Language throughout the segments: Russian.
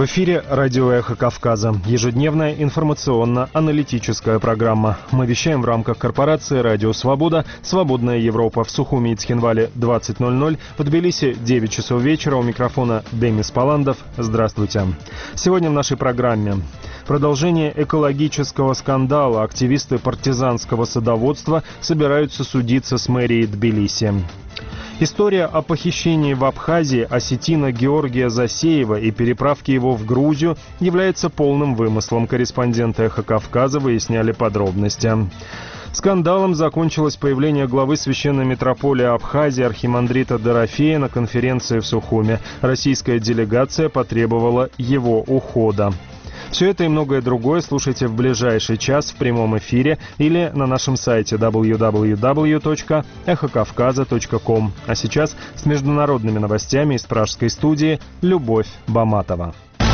В эфире радио «Эхо Кавказа». Ежедневная информационно-аналитическая программа. Мы вещаем в рамках корпорации «Радио Свобода», «Свободная Европа» в Сухуми и Цхинвале 20:00, в Тбилиси 9 часов вечера. У микрофона Демис Паландов. Здравствуйте. Сегодня в нашей программе продолжение экологического скандала. Активисты партизанского садоводства собираются судиться с мэрией Тбилиси. История о похищении в Абхазии осетина Георгия Засеева и переправке его в Грузию является полным вымыслом. Корреспонденты «Эхо Кавказа» выясняли подробности. Скандалом закончилось появление главы священной митрополии Абхазии архимандрита Дорофея на конференции в Сухуме. Российская делегация потребовала его ухода. Все это и многое другое слушайте в ближайший час в прямом эфире или на нашем сайте www.эхокавказа.ком. А сейчас с международными новостями из пражской студии Любовь Баматова.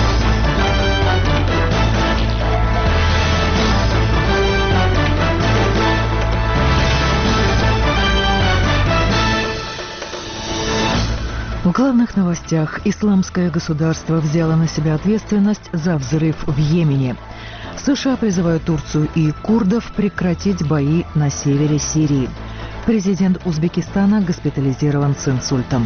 В главных новостях. Исламское государство взяло на себя ответственность за взрыв в Йемене. США призывают Турцию и курдов прекратить бои на севере Сирии. Президент Узбекистана госпитализирован с инсультом.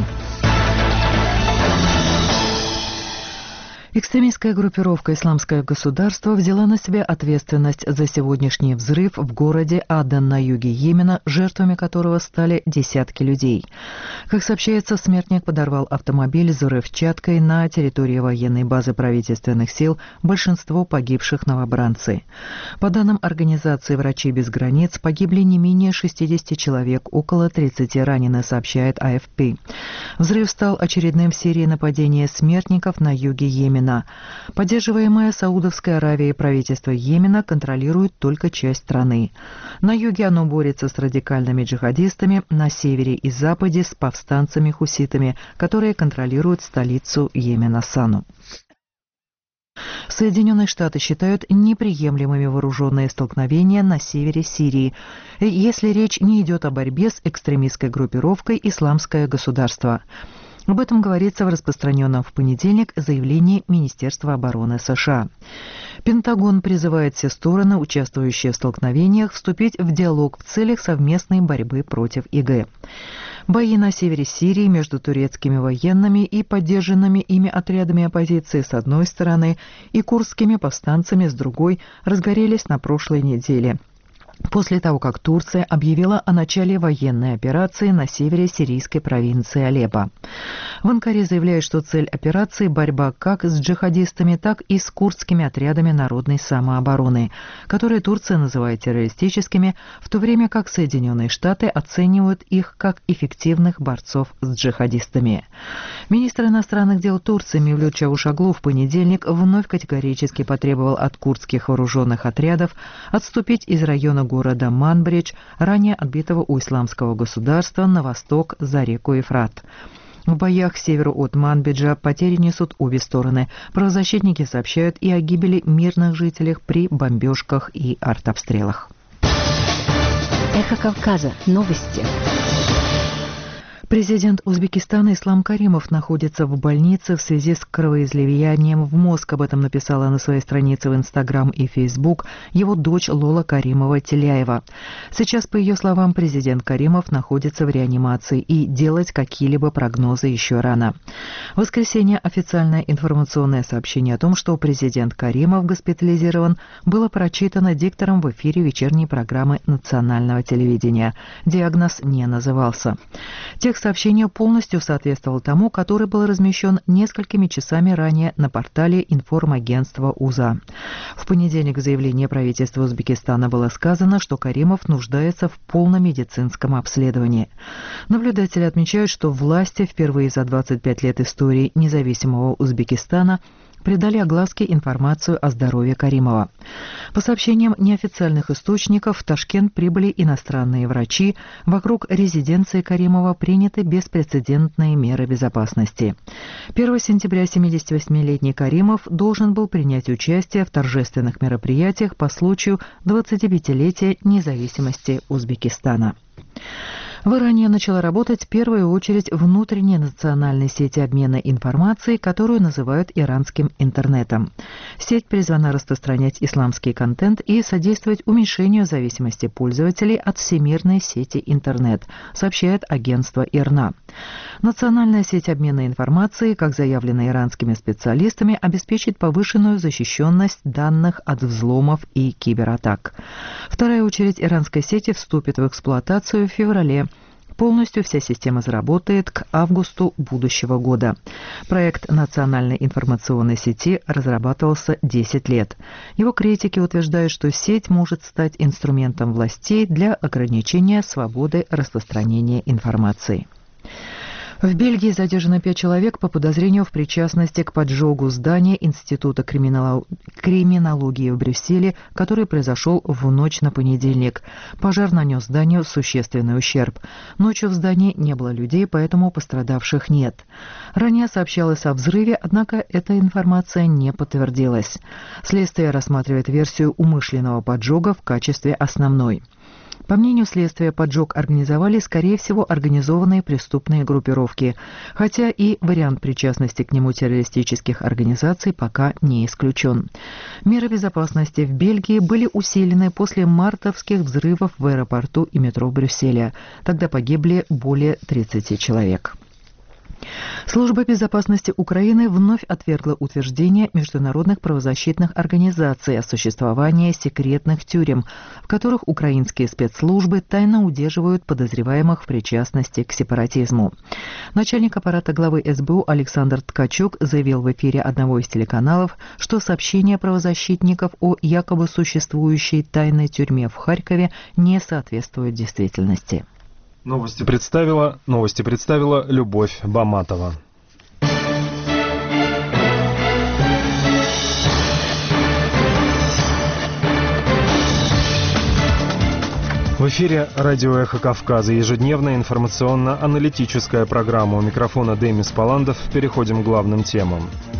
Экстремистская группировка «Исламское государство» взяла на себя ответственность за сегодняшний взрыв в городе Аден на юге Йемена, жертвами которого стали десятки людей. Как сообщается, смертник подорвал автомобиль с взрывчаткой на территории военной базы правительственных сил, большинство погибших новобранцы. По данным организации «Врачи без границ», погибли не менее 60 человек, около 30 ранены, сообщает АФП. Взрыв стал очередным в серии нападений смертников на юге Йемена. Поддерживаемое Саудовской Аравией правительство Йемена контролирует только часть страны. На юге оно борется с радикальными джихадистами, на севере и западе с повстанцами-хуситами, которые контролируют столицу Йемена Сану. Соединенные Штаты считают неприемлемыми вооруженные столкновения на севере Сирии, если речь не идет о борьбе с экстремистской группировкой «Исламское государство». Об этом говорится в распространенном в понедельник заявлении Министерства обороны США. Пентагон призывает все стороны, участвующие в столкновениях, вступить в диалог в целях совместной борьбы против ИГ. Бои на севере Сирии между турецкими военными и поддержанными ими отрядами оппозиции с одной стороны и курдскими повстанцами с другой разгорелись на прошлой неделе, после того, как Турция объявила о начале военной операции на севере сирийской провинции Алеппо. В Анкаре заявляют, что цель операции – борьба как с джихадистами, так и с курдскими отрядами народной самообороны, которые Турция называет террористическими, в то время как Соединенные Штаты оценивают их как эффективных борцов с джихадистами. Министр иностранных дел Турции Мевлют Чавушоглу в понедельник вновь категорически потребовал от курдских вооруженных отрядов отступить из района города Манбридж, ранее отбитого у Исламского государства на восток за реку Ефрат. В боях к северу от Манбиджа потери несут обе стороны. Правозащитники сообщают и о гибели мирных жителей при бомбежках и артобстрелах. Эхо Кавказа. Новости. Президент Узбекистана Ислам Каримов находится в больнице в связи с кровоизлиянием в мозг. Об этом написала на своей странице в Инстаграм и Фейсбук его дочь Лола Каримова-Теляева. Сейчас, по ее словам, президент Каримов находится в реанимации и делать какие-либо прогнозы еще рано. В воскресенье официальное информационное сообщение о том, что президент Каримов госпитализирован, было прочитано диктором в эфире вечерней программы национального телевидения. Диагноз не назывался. Текст сообщения полностью соответствовал тому, который был размещен несколькими часами ранее на портале информагентства УЗА. В понедельник в заявлении правительства Узбекистана было сказано, что Каримов нуждается в полном медицинском обследовании. Наблюдатели отмечают, что власти впервые за 25 лет истории независимого Узбекистана придали огласке информацию о здоровье Каримова. По сообщениям неофициальных источников, в Ташкент прибыли иностранные врачи. Вокруг резиденции Каримова приняты беспрецедентные меры безопасности. 1 сентября 78-летний Каримов должен был принять участие в торжественных мероприятиях по случаю 25-летия независимости Узбекистана. В Иране начала работать в первую очередь внутренняя национальная сеть обмена информацией, которую называют иранским интернетом. Сеть призвана распространять исламский контент и содействовать уменьшению зависимости пользователей от всемирной сети интернет, сообщает агентство ИРНА. Национальная сеть обмена информацией, как заявлено иранскими специалистами, обеспечит повышенную защищенность данных от взломов и кибератак. Вторая очередь иранской сети вступит в эксплуатацию в феврале. Полностью вся система заработает к августу будущего года. Проект национальной информационной сети разрабатывался 10 лет. Его критики утверждают, что сеть может стать инструментом властей для ограничения свободы распространения информации. В Бельгии задержано 5 человек по подозрению в причастности к поджогу здания Института криминологии в Брюсселе, который произошел в ночь на понедельник. Пожар нанес зданию существенный ущерб. Ночью в здании не было людей, поэтому пострадавших нет. Ранее сообщалось о взрыве, однако эта информация не подтвердилась. Следствие рассматривает версию умышленного поджога в качестве основной. По мнению следствия, поджог организовали, скорее всего, организованные преступные группировки, хотя и вариант причастности к нему террористических организаций пока не исключен. Меры безопасности в Бельгии были усилены после мартовских взрывов в аэропорту и метро Брюсселя. Тогда погибли более 30 человек. Служба безопасности Украины вновь отвергла утверждение международных правозащитных организаций о существовании секретных тюрем, в которых украинские спецслужбы тайно удерживают подозреваемых в причастности к сепаратизму. Начальник аппарата главы СБУ Александр Ткачук заявил в эфире одного из телеканалов, что сообщения правозащитников о якобы существующей тайной тюрьме в Харькове не соответствуют действительности. Новости представила Любовь Баматова. В эфире радио «Эхо Кавказа», ежедневная информационно-аналитическая программа. У микрофона Демис Паландов. Переходим к главным темам.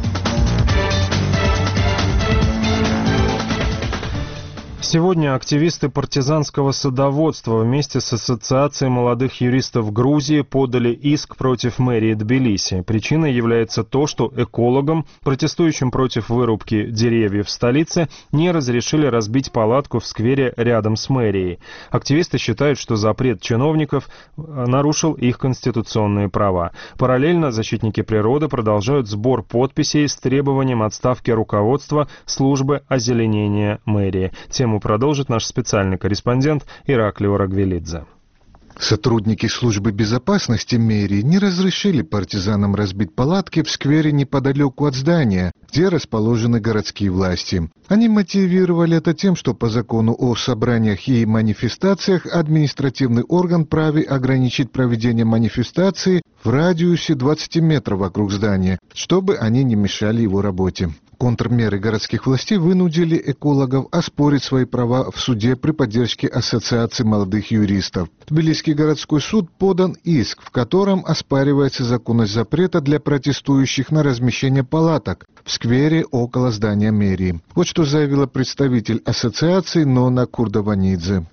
Сегодня активисты партизанского садоводства вместе с Ассоциацией молодых юристов Грузии подали иск против мэрии Тбилиси. Причиной является то, что экологам, протестующим против вырубки деревьев в столице, не разрешили разбить палатку в сквере рядом с мэрией. Активисты считают, что запрет чиновников нарушил их конституционные права. Параллельно защитники природы продолжают сбор подписей с требованием отставки руководства службы озеленения мэрии. Тему продолжит наш специальный корреспондент Ираклио Рагвелидзе. Сотрудники службы безопасности мэрии не разрешили партизанам разбить палатки в сквере неподалеку от здания, где расположены городские власти. Они мотивировали это тем, что по закону о собраниях и манифестациях административный орган вправе ограничить проведение манифестации в радиусе 20 метров вокруг здания, чтобы они не мешали его работе. Контрмеры городских властей вынудили экологов оспорить свои права в суде при поддержке Ассоциации молодых юристов. Тбилисский городской суд подан иск, в котором оспаривается законность запрета для протестующих на размещение палаток в сквере около здания мэрии. Вот что заявила представитель ассоциации Нона Курдованидзе.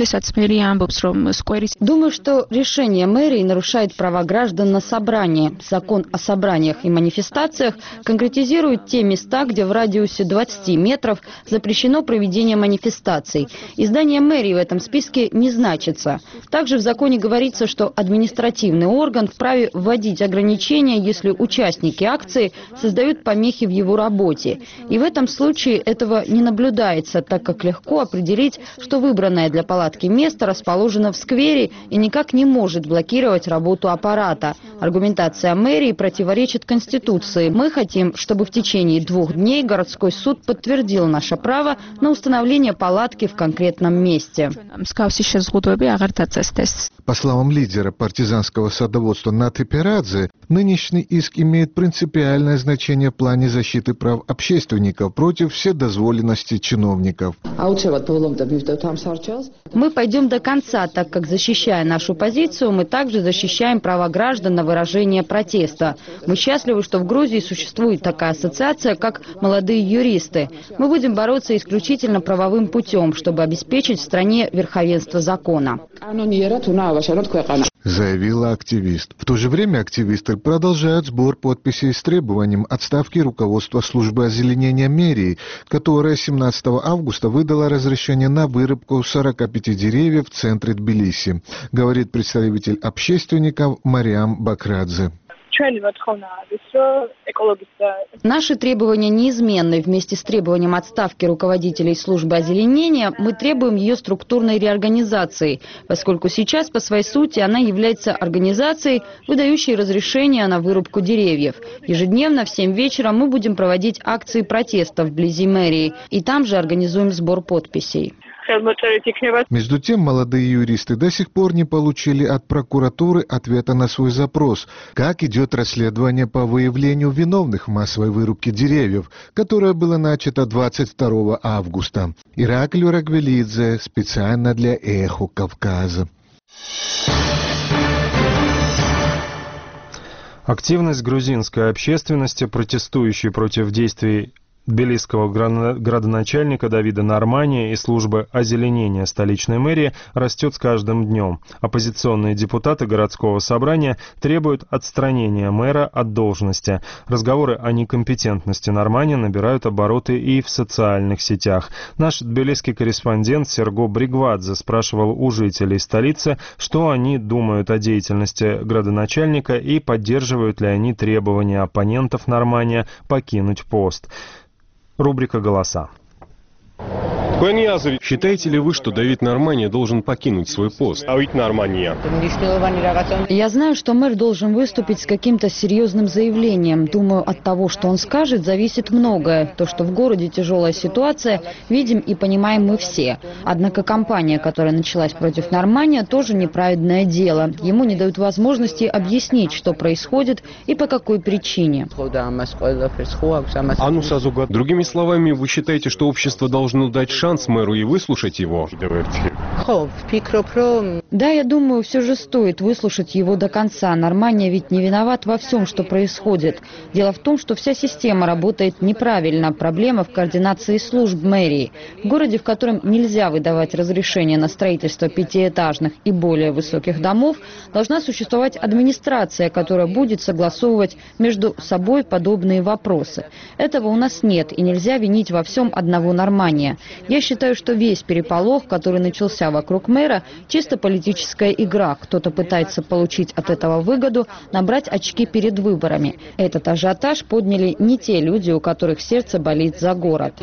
Думаю, что решение мэрии нарушает права граждан на собрание. Закон о собраниях и манифестациях конкретизирует те места, где в радиусе 20 метров запрещено проведение манифестаций. И здание мэрии в этом списке не значится. Также в законе говорится, что административный орган вправе вводить ограничения, если участники акции создают помехи в его работе. И в этом случае этого не наблюдается, так как легко определить, что выбранное для палатки место расположено в сквере и никак не может блокировать работу аппарата. Аргументация мэрии противоречит Конституции. Мы хотим, чтобы в течение 2 дней городской суд подтвердил наше право на установление палатки в конкретном месте. По словам лидера партизанского садоводства Наты Перадзе, нынешний иск имеет принципиальное значение в плане защиты прав общественников против вседозволенности чиновников. Мы пойдем до конца, так как, защищая нашу позицию, мы также защищаем права граждан на выражение протеста. Мы счастливы, что в Грузии существует такая ассоциация, как «Молодые юристы». Мы будем бороться исключительно правовым путем, чтобы обеспечить в стране верховенство закона. заявила активист. В то же время активисты продолжают сбор подписей с требованием отставки руководства службы озеленения мэрии, которая 17 августа выдала разрешение на вырубку 45 деревьев в центре Тбилиси, говорит представитель общественников Мариам Бакрадзе. Наши требования неизменны. Вместе с требованием отставки руководителей службы озеленения мы требуем ее структурной реорганизации, поскольку сейчас по своей сути она является организацией, выдающей разрешение на вырубку деревьев. Ежедневно в 7 вечера мы будем проводить акции протеста вблизи мэрии, и там же организуем сбор подписей. Между тем, молодые юристы до сих пор не получили от прокуратуры ответа на свой запрос, как идет расследование по выявлению виновных в массовой вырубке деревьев, которое было начато 22 августа. Ираклий Рагвелидзе специально для «Эхо Кавказа». Активность грузинской общественности, протестующей против действий тбилисского градоначальника Давида Нормания и службы озеленения столичной мэрии растет с каждым днем. Оппозиционные депутаты городского собрания требуют отстранения мэра от должности. Разговоры о некомпетентности Нормания набирают обороты и в социальных сетях. Наш тбилисский корреспондент Серго Бригвадзе спрашивал у жителей столицы, что они думают о деятельности градоначальника и поддерживают ли они требования оппонентов Нормания покинуть пост. Рубрика «Голоса». Считаете ли вы, что Давид Нормания должен покинуть свой пост? Я знаю, что мэр должен выступить с каким-то серьезным заявлением. Думаю, от того, что он скажет, зависит многое. То, что в городе тяжелая ситуация, видим и понимаем мы все. Однако кампания, которая началась против Нормания, тоже неправедное дело. Ему не дают возможности объяснить, что происходит и по какой причине. Другими словами, вы считаете, что общество должно дать шанс мэру и выслушать его? Да, я думаю, все же стоит выслушать его до конца. Нормания ведь не виноват во всем, что происходит. Дело в том, что вся система работает неправильно. Проблема в координации служб мэрии. В городе, в котором нельзя выдавать разрешение на строительство 5-этажных и более высоких домов, должна существовать администрация, которая будет согласовывать между собой подобные вопросы. Этого у нас нет, и нельзя винить во всем одного Нормания. Я считаю, что весь переполох, который начался вокруг мэра, чисто политическая игра. Кто-то пытается получить от этого выгоду, набрать очки перед выборами. Этот ажиотаж подняли не те люди, у которых сердце болит за город.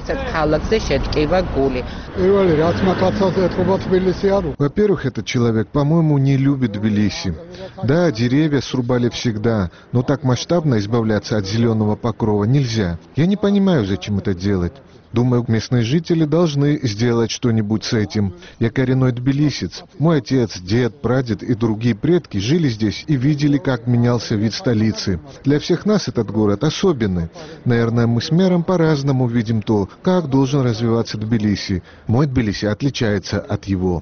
Во-первых, этот человек, по-моему, не любит Тбилиси. Да, деревья срубали всегда, но так масштабно избавляться от зеленого покрова нельзя. Я не понимаю, зачем это делать. Думаю, местные жители должны сделать что-нибудь с этим. Я коренной тбилисец. Мой отец, дед, прадед и другие предки жили здесь и видели, как менялся вид столицы. Для всех нас этот город особенный. Наверное, мы с мэром по-разному видим то, как должен развиваться Тбилиси. Мой Тбилиси отличается от его.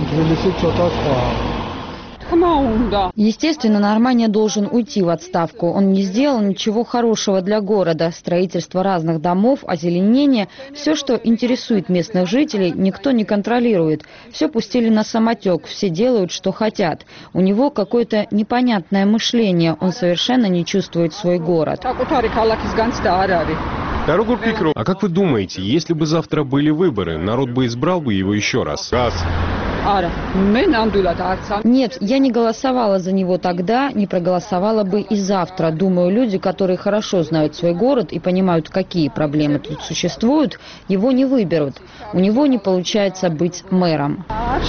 Естественно, Нормания должен уйти в отставку. Он не сделал ничего хорошего для города. Строительство разных домов, озеленение, все, что интересует местных жителей, никто не контролирует. Все пустили на самотек, все делают, что хотят. У него какое-то непонятное мышление, он совершенно не чувствует свой город. А как вы думаете, если бы завтра были выборы, народ бы избрал бы его еще раз? Нет, я не голосовала за него тогда, не проголосовала бы и завтра. Думаю, люди, которые хорошо знают свой город и понимают, какие проблемы тут существуют, его не выберут. У него не получается быть мэром.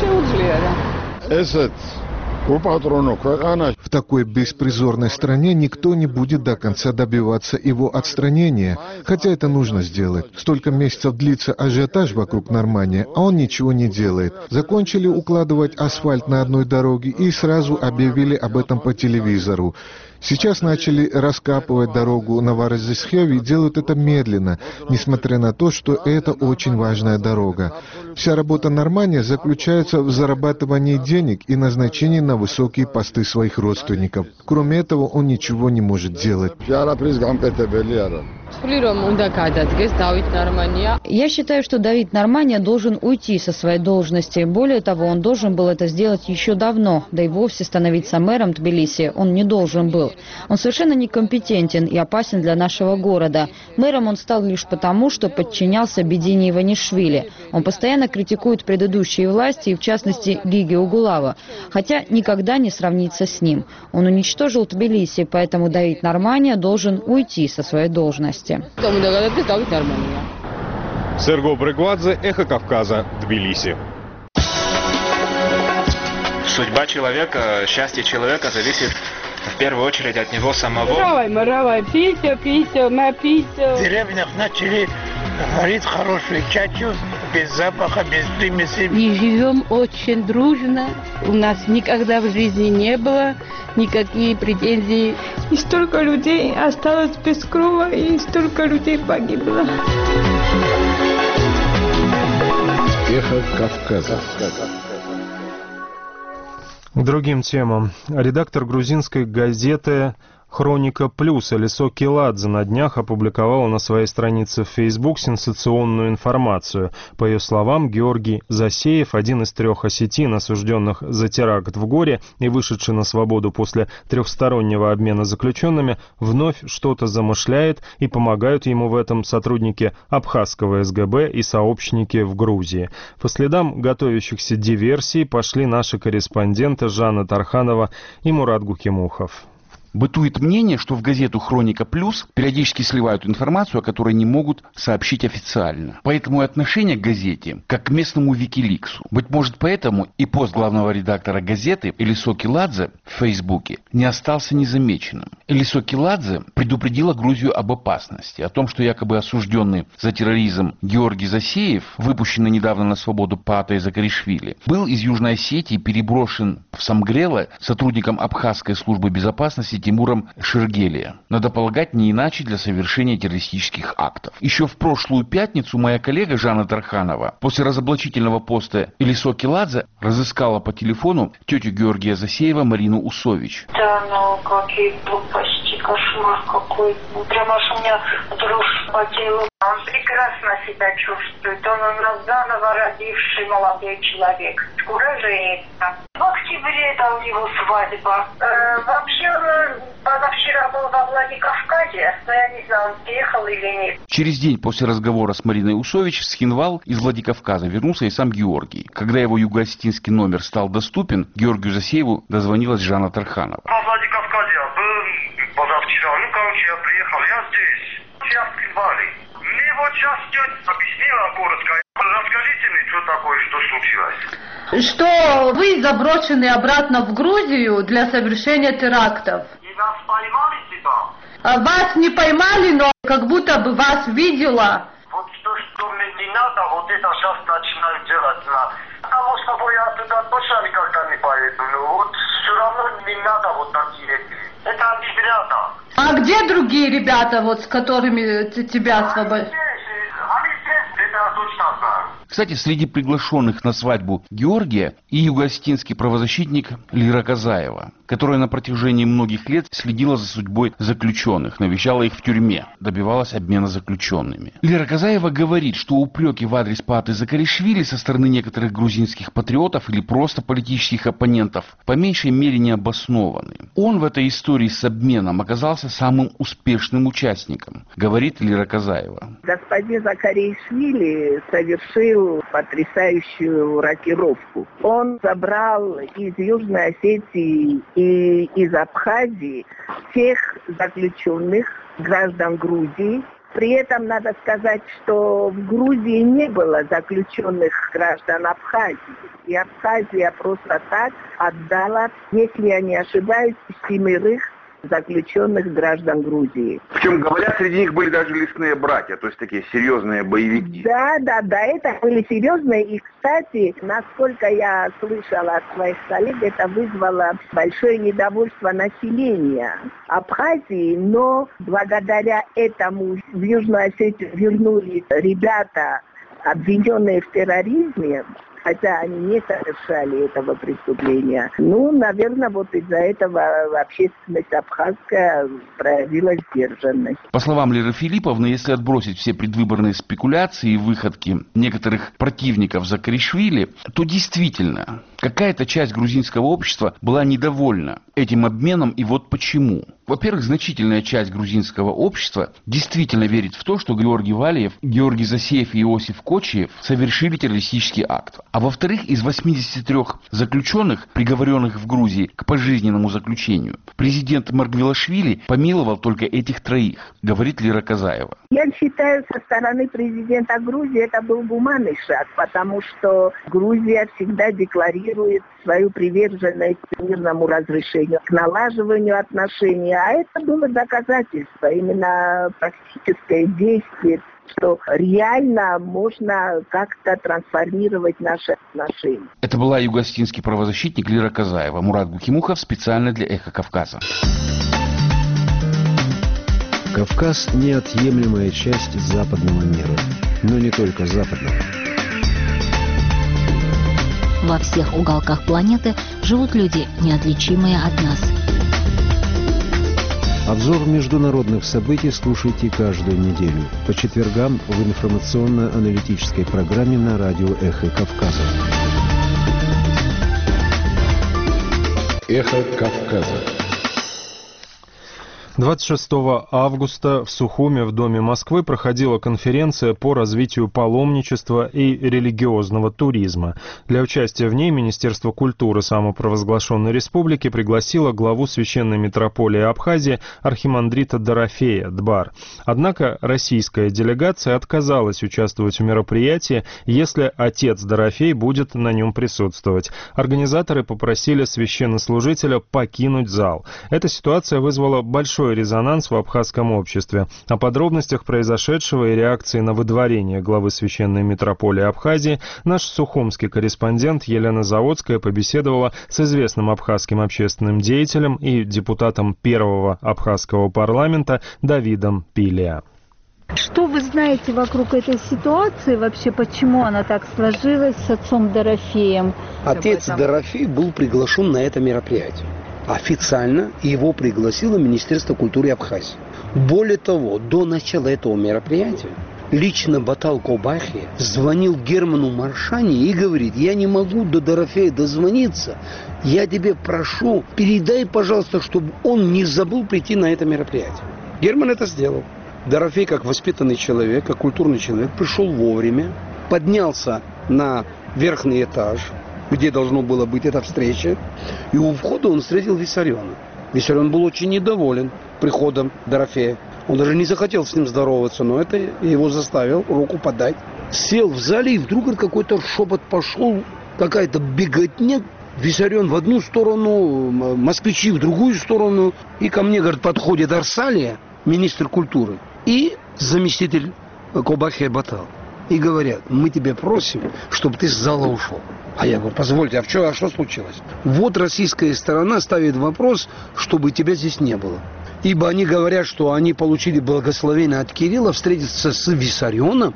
В такой беспризорной стране никто не будет до конца добиваться его отстранения, хотя это нужно сделать. Столько месяцев длится ажиотаж вокруг Нормания, а он ничего не делает. Закончили укладывать асфальт на одной дороге и сразу объявили об этом по телевизору. Сейчас начали раскапывать дорогу на Варазисхеви и делают это медленно, несмотря на то, что это очень важная дорога. Вся работа Нормания заключается в зарабатывании денег и назначении на на высокие посты своих родственников. Кроме этого, он ничего не может делать. Я считаю, что Давид Нормания должен уйти со своей должности. Более того, он должен был это сделать еще давно, да и вовсе становиться мэром Тбилиси он не должен был. Он совершенно некомпетентен и опасен для нашего города. Мэром он стал лишь потому, что подчинялся Бедине Иванишвили. Он постоянно критикует предыдущие власти, и в частности Гиги Угулава, хотя никогда не сравнится с ним. Он уничтожил Тбилиси, поэтому Давид Нормания должен уйти со своей должности. Серго Брыгвадзе, Эхо Кавказа, Тбилиси. Судьба человека, счастье человека зависит в первую очередь от него самого. В деревнях начали варить хорошую чачу, без запаха, без примесей. И живем очень дружно. У нас никогда в жизни не было никаких претензий. И столько людей осталось без крова, и столько людей погибло. Эхо Кавказа. К другим темам. Редактор грузинской газеты «Хроника Плюс» Элисо Киладзе на днях опубликовала на своей странице в Facebook сенсационную информацию. По ее словам, Георгий Засеев, один из 3 осетин, осужденных за теракт в Горе и вышедший на свободу после трехстороннего обмена заключенными, вновь что-то замышляет, и помогают ему в этом сотрудники абхазского СГБ и сообщники в Грузии. По следам готовящихся диверсий пошли наши корреспонденты Жанна Тарханова и Мурат Гукимухов. Бытует мнение, что в газету «Хроника Плюс» периодически сливают информацию, о которой не могут сообщить официально. Поэтому и отношение к газете как к местному Викиликсу. Быть может, поэтому и пост главного редактора газеты Элисо Киладзе в Фейсбуке не остался незамеченным. Элисо Киладзе предупредила Грузию об опасности, о том, что якобы осужденный за терроризм Георгий Засеев, выпущенный недавно на свободу по Атае Закаришвили, был из Южной Осетии переброшен в Самгрело сотрудником Абхазской службы безопасности Тимуром Шергелия. Надо полагать, не иначе для совершения террористических актов. Еще в прошлую пятницу моя коллега Жанна Тарханова после разоблачительного поста Элисо Киладзе разыскала по телефону тетю Георгия Засеева Марину Усович. Да, ну какие глупости, кошмар какой. Прямо аж у меня дрожь по телу. Он прекрасно себя чувствует. Он у нас заново родивший молодой человек. Скоро женится. В октябре это у него свадьба. Вообще он позавчера был во Владикавказе, но я не знаю, он приехал или нет. Через день после разговора с Мариной Усович с Хинвал из Владикавказа вернулся и сам Георгий. Когда его юго-осетинский номер стал доступен, Георгию Засееву дозвонилась Жанна Тарханова. Во Владикавказе я был позавчера. Ну, короче, я приехал, я здесь. Я в Хинвале. Мне вот сейчас тетя объяснила коротко. Расскажите мне, что такое, что случилось. Что вы заброшены обратно в Грузию для совершения терактов. И нас поймали тебя? Вас не поймали, но как будто бы вас видела. Вот что мне не надо, вот это сейчас начинают делать. Потому что я туда точно никогда не поеду. Но вот все равно не надо вот такие. Это они ребята. А где другие ребята, вот с которыми тебя освободили? Кстати, среди приглашенных на свадьбу Георгия и юго-осетинский правозащитник Лира Казаева, которая на протяжении многих лет следила за судьбой заключенных, навещала их в тюрьме, добивалась обмена заключенными. Лира Казаева говорит, что упреки в адрес Пааты Закаришвили со стороны некоторых грузинских патриотов или просто политических оппонентов по меньшей мере не обоснованы. Он в этой истории с обменом оказался самым успешным участником, говорит Лира Казаева. Господин Закаришвили совершил потрясающую рокировку. Он забрал из Южной Осетии и из Абхазии всех заключенных граждан Грузии. При этом надо сказать, что в Грузии не было заключенных граждан Абхазии. И Абхазия просто так отдала, если я не ошибаюсь, 7 заключенных граждан Грузии. Причем, говорят, среди них были даже лесные братья, то есть такие серьезные боевики. Да, это были серьезные. И, кстати, насколько я слышала от своих коллег, это вызвало большое недовольство населения Абхазии, но благодаря этому в Южную Осетию вернулись ребята, обвиненные в терроризме. хотя они не совершали этого преступления. Ну, наверное, вот из-за этого общественность абхазская проявила сдержанность. По словам Леры Филипповны, если отбросить все предвыборные спекуляции и выходки некоторых противников Закаришвили, то действительно какая-то часть грузинского общества была недовольна этим обменом, и вот почему. Во-первых, значительная часть грузинского общества действительно верит в то, что Георгий Валиев, Георгий Засеев и Иосиф Кочиев совершили террористический акт. А во-вторых, из 83 заключенных, приговоренных в Грузии к пожизненному заключению, президент Маргвелашвили помиловал только этих троих, говорит Лера Казаева. Я считаю, со стороны президента Грузии это был гуманный шаг, потому что Грузия всегда декларирует свою приверженность мирному разрешению, к налаживанию отношений. А это было доказательство, именно практическое действие, что реально можно как-то трансформировать наши отношения. Это была югославский правозащитник Лера Казаева. Мурат Гукимухов специально для «Эхо Кавказа». Кавказ – неотъемлемая часть западного мира, но не только западного. Во всех уголках планеты живут люди, неотличимые от нас. Обзор международных событий слушайте каждую неделю по четвергам в информационно-аналитической программе на радио «Эхо Кавказа». «Эхо Кавказа». 26 августа в Сухуме в Доме Москвы проходила конференция по развитию паломничества и религиозного туризма. Для участия в ней Министерство культуры самопровозглашенной республики пригласило главу священной митрополии Абхазии архимандрита Дорофея Дбар. Однако российская делегация отказалась участвовать в мероприятии, если отец Дорофей будет на нем присутствовать. Организаторы попросили священнослужителя покинуть зал. Эта ситуация вызвала большой резонанс в абхазском обществе. О подробностях произошедшего и реакции на выдворение главы священной митрополии Абхазии наш сухумский корреспондент Елена Заводская побеседовала с известным абхазским общественным деятелем и депутатом первого абхазского парламента Давидом Пилия. Что вы знаете вокруг этой ситуации? Вообще, почему она так сложилась с отцом Дорофеем? Отец Дорофей был приглашен на это мероприятие. Официально его пригласило Министерство культуры Абхазии. Более того, до начала этого мероприятия лично Батал Кобахи звонил Герману Маршани и говорит: я не могу до Дорофея дозвониться, я тебе прошу, передай, пожалуйста, чтобы он не забыл прийти на это мероприятие. Герман это сделал. Дорофей, как воспитанный человек, как культурный человек, пришел вовремя, поднялся на верхний этаж, где должно было быть эта встреча, и у входа он встретил Виссариона. Виссарион был очень недоволен приходом Дорофея. Он даже не захотел с ним здороваться, но это его заставил руку подать. Сел в зале, и вдруг какой-то шепот пошел, какая-то беготня. Виссарион в одну сторону, москвичи в другую сторону. И ко мне, говорит, подходит Арсалия, министр культуры, и заместитель Кобахи Батал. И говорят: мы тебя просим, чтобы ты с зала ушел. А я говорю: позвольте, а что случилось? Вот российская сторона ставит вопрос, чтобы тебя здесь не было. Ибо они говорят, что они получили благословение от Кирилла встретиться с Виссарионом,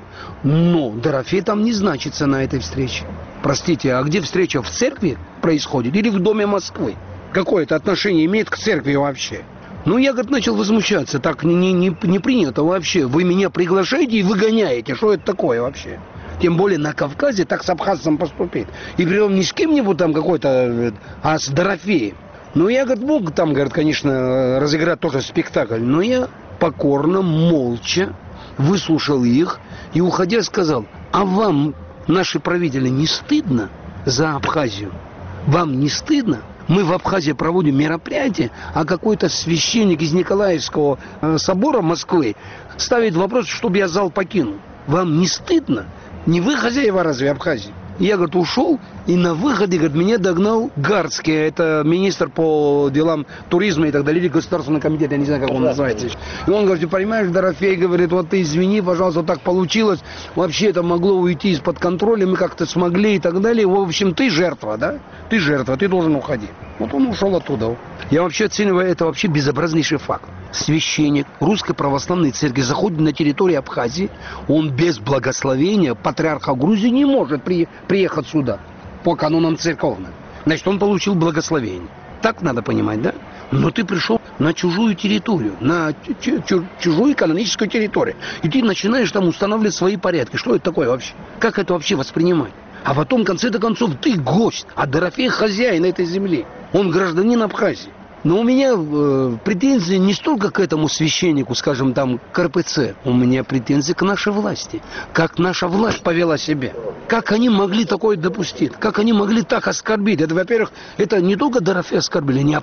но Дорофей там не значится на этой встрече. Простите, а где встреча? В церкви происходит или в Доме Москвы? Какое это отношение имеет к церкви вообще? Ну, я, говорит, начал возмущаться. Так не принято вообще. Вы меня приглашаете и выгоняете. Что это такое вообще? Тем более на Кавказе так с абхазцем поступить. И притом не с кем-нибудь там какой-то, а с Дорофеем. Ну, я, говорит, мог там, говорит, конечно, разыграть тоже спектакль. Но я покорно, молча выслушал их и, уходя, сказал: а вам, наши правители, не стыдно за Абхазию? Вам не стыдно? Мы в Абхазии проводим мероприятие, а какой-то священник из Николаевского собора Москвы ставит вопрос, чтобы я зал покинул. Вам не стыдно? Не вы хозяева разве Абхазии? Я, говорит, ушел, и на выходе, говорит, меня догнал Гарцкий, это министр по делам туризма и так далее, или государственный комитет, я не знаю, как он называется. И он говорит: ты понимаешь, Дорофей, говорит, вот ты извини, пожалуйста, так получилось, вообще это могло уйти из-под контроля, мы как-то смогли и так далее. В общем, ты жертва, да? Ты жертва, ты должен уходить. Вот он ушел оттуда. Я вообще оцениваю это вообще безобразнейший факт. Священник Русской Православной Церкви заходит на территорию Абхазии, он без благословения патриарха Грузии не может приехать сюда по канонам церковным. Значит, он получил благословение. Так надо понимать, да? Но ты пришел на чужую территорию, на чужую каноническую территорию. И ты начинаешь там устанавливать свои порядки. Что это такое вообще? Как это вообще воспринимать? А потом, в конце концов, ты гость, а Дорофей хозяин этой земли. Он гражданин Абхазии. Но у меня претензии не столько к этому священнику, скажем, там, к РПЦ. У меня претензии к нашей власти. Как наша власть повела себя. Как они могли такое допустить? Как они могли так оскорбить? Это, во-первых, это не только Дорофей оскорбили, они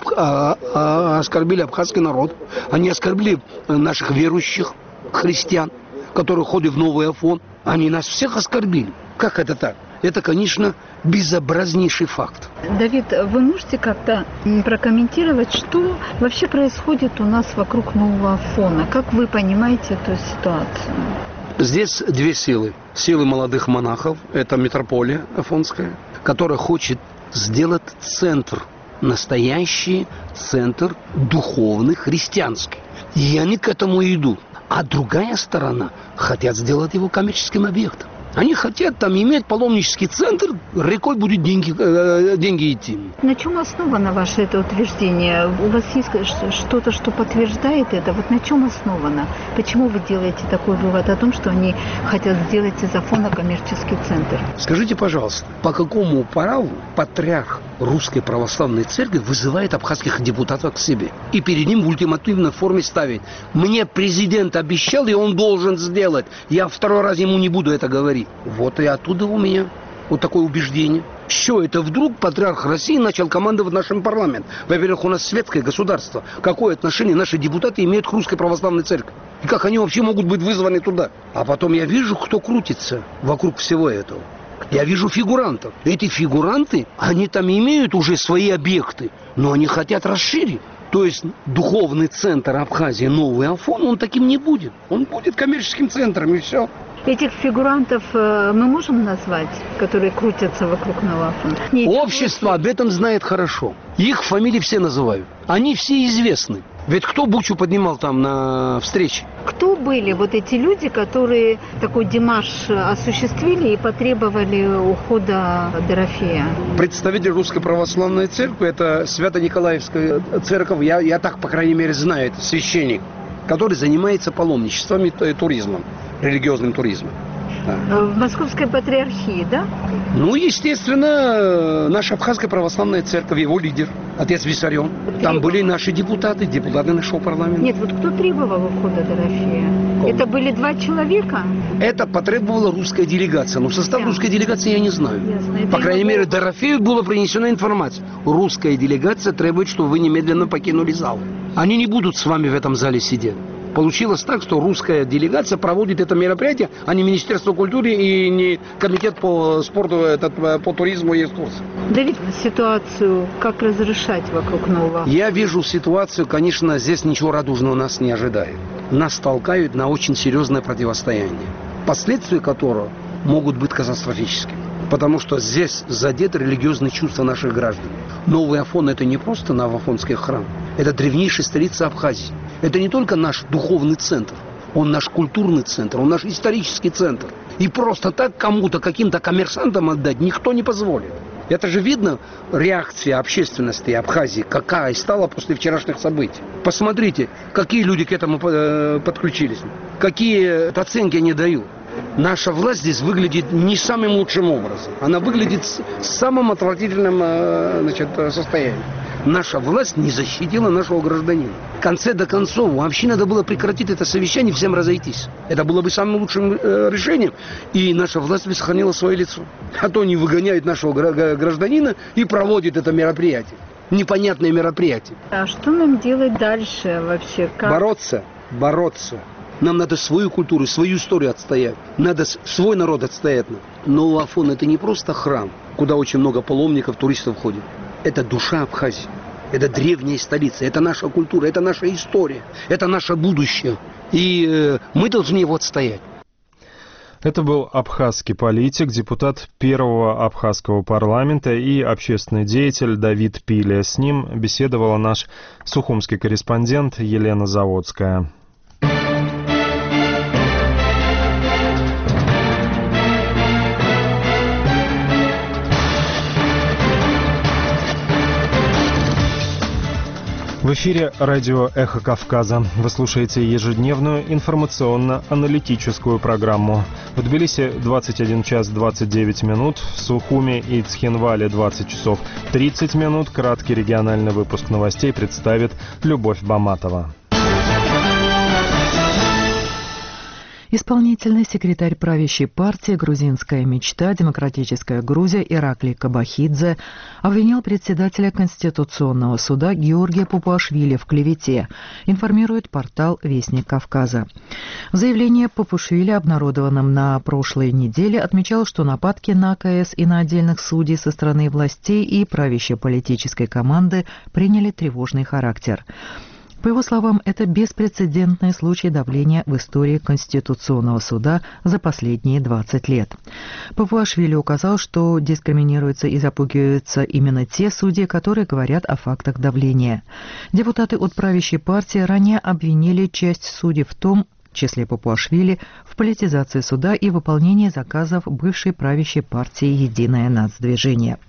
оскорбили абхазский народ. Они оскорбили наших верующих христиан, которые ходят в Новый Афон. Они нас всех оскорбили. Как это так? Это, конечно, безобразнейший факт. Давид, вы можете как-то прокомментировать, что вообще происходит у нас вокруг Нового Афона? Как вы понимаете эту ситуацию? Здесь две силы. Силы молодых монахов, это митрополия афонская, которая хочет сделать центр, настоящий центр духовный, христианский. И они к этому идут. А другая сторона хотят сделать его коммерческим объектом. Они хотят там иметь паломнический центр, рекой будут деньги идти. На чем основано ваше это утверждение? У вас есть что-то, что подтверждает это? Вот на чем основано? Почему вы делаете такой вывод о том, что они хотят сделать из Афона коммерческий центр? Скажите, пожалуйста, по какому праву патриарх Русской Православной Церкви вызывает абхазских депутатов к себе и перед ним в ультимативной форме ставит: мне президент обещал, и он должен сделать. Я второй раз ему не буду это говорить. Вот и оттуда у меня вот такое убеждение. Что это вдруг патриарх России начал командовать нашим парламентом? Во-первых, у нас светское государство. Какое отношение наши депутаты имеют к Русской Православной Церкви? И как они вообще могут быть вызваны туда? А потом я вижу, кто крутится вокруг всего этого. Я вижу фигурантов. Эти фигуранты, они там имеют уже свои объекты, но они хотят расширить. То есть духовный центр Абхазии, Новый Афон, он таким не будет. Он будет коммерческим центром, и все. Этих фигурантов мы можем назвать, которые крутятся вокруг Нового Афона? Общество об этом знает хорошо. Их фамилии все называют. Они все известны. Ведь кто бучу поднимал там на встрече? Кто были вот эти люди, которые такой демарш осуществили и потребовали ухода Дорофея? Представитель Русской Православной Церкви, это Свято-Николаевская церковь, я так, по крайней мере, знаю, это священник, который занимается паломничеством и туризмом, религиозным туризмом. Да. В Московской патриархии, да? Ну, естественно, наша Абхазская Православная Церковь, его лидер, отец Виссарион. Там были наши депутаты нашего парламента. Нет, вот кто требовал ухода Дорофея? Это были два человека? Это потребовала русская делегация. Но состав русской делегации я не знаю. Ясно. По крайней мере, Дорофею была принесена информация. Русская делегация требует, чтобы вы немедленно покинули зал. Они не будут с вами в этом зале сидеть. Получилось так, что русская делегация проводит это мероприятие, а не Министерство культуры и не комитет по спорту, по туризму и экскурсии. Давид, ситуацию как разрешать вокруг Нового? Я вижу ситуацию, конечно, здесь ничего радужного нас не ожидает. Нас толкают на очень серьезное противостояние, последствия которого могут быть катастрофическими. Потому что здесь задеты религиозные чувства наших граждан. Новый Афон – это не просто новоафонский храм. Это древнейшая столица Абхазии. Это не только наш духовный центр. Он наш культурный центр, он наш исторический центр. И просто так кому-то, каким-то коммерсантам отдать никто не позволит. Это же видно, реакция общественности Абхазии, какая стала после вчерашних событий. Посмотрите, какие люди к этому подключились, какие оценки они дают. Наша власть здесь выглядит не самым лучшим образом. Она выглядит в самом отвратительном состоянии. Наша власть не защитила нашего гражданина. В конце до концов, вообще надо было прекратить это совещание и всем разойтись. Это было бы самым лучшим решением, и наша власть бы сохранила свое лицо. А то они выгоняют нашего гражданина и проводят это мероприятие. Непонятное мероприятие. А что нам делать дальше вообще? Как? Бороться. Нам надо свою культуру, свою историю отстоять. Надо свой народ отстоять. Новый Афон – это не просто храм, куда очень много паломников, туристов ходит. Это душа Абхазии. Это древняя столица. Это наша культура, это наша история. Это наше будущее. И мы должны его отстоять. Это был абхазский политик, депутат первого абхазского парламента и общественный деятель Давид Пилия. С ним беседовала наш сухумский корреспондент Елена Заводская. В эфире радио «Эхо Кавказа». Вы слушаете ежедневную информационно-аналитическую программу. В Тбилиси 21 час 29 минут, в Сухуми и Цхинвале 20 часов 30 минут. Краткий региональный выпуск новостей представит Любовь Баматова. Исполнительный секретарь правящей партии «Грузинская мечта. Демократическая Грузия» Ираклий Кабахидзе обвинил председателя Конституционного суда Георгия Папуашвили в клевете, информирует портал «Вестник Кавказа». В заявлении Папуашвили, обнародованном на прошлой неделе, отмечал, что нападки на КС и на отдельных судей со стороны властей и правящей политической команды приняли тревожный характер. По его словам, это беспрецедентный случай давления в истории Конституционного суда за последние 20 лет. Папуашвили указал, что дискриминируются и запугиваются именно те судьи, которые говорят о фактах давления. Депутаты от правящей партии ранее обвинили часть судей в том, в числе Папуашвили, в политизации суда и выполнении заказов бывшей правящей партии «Единое нацдвижение».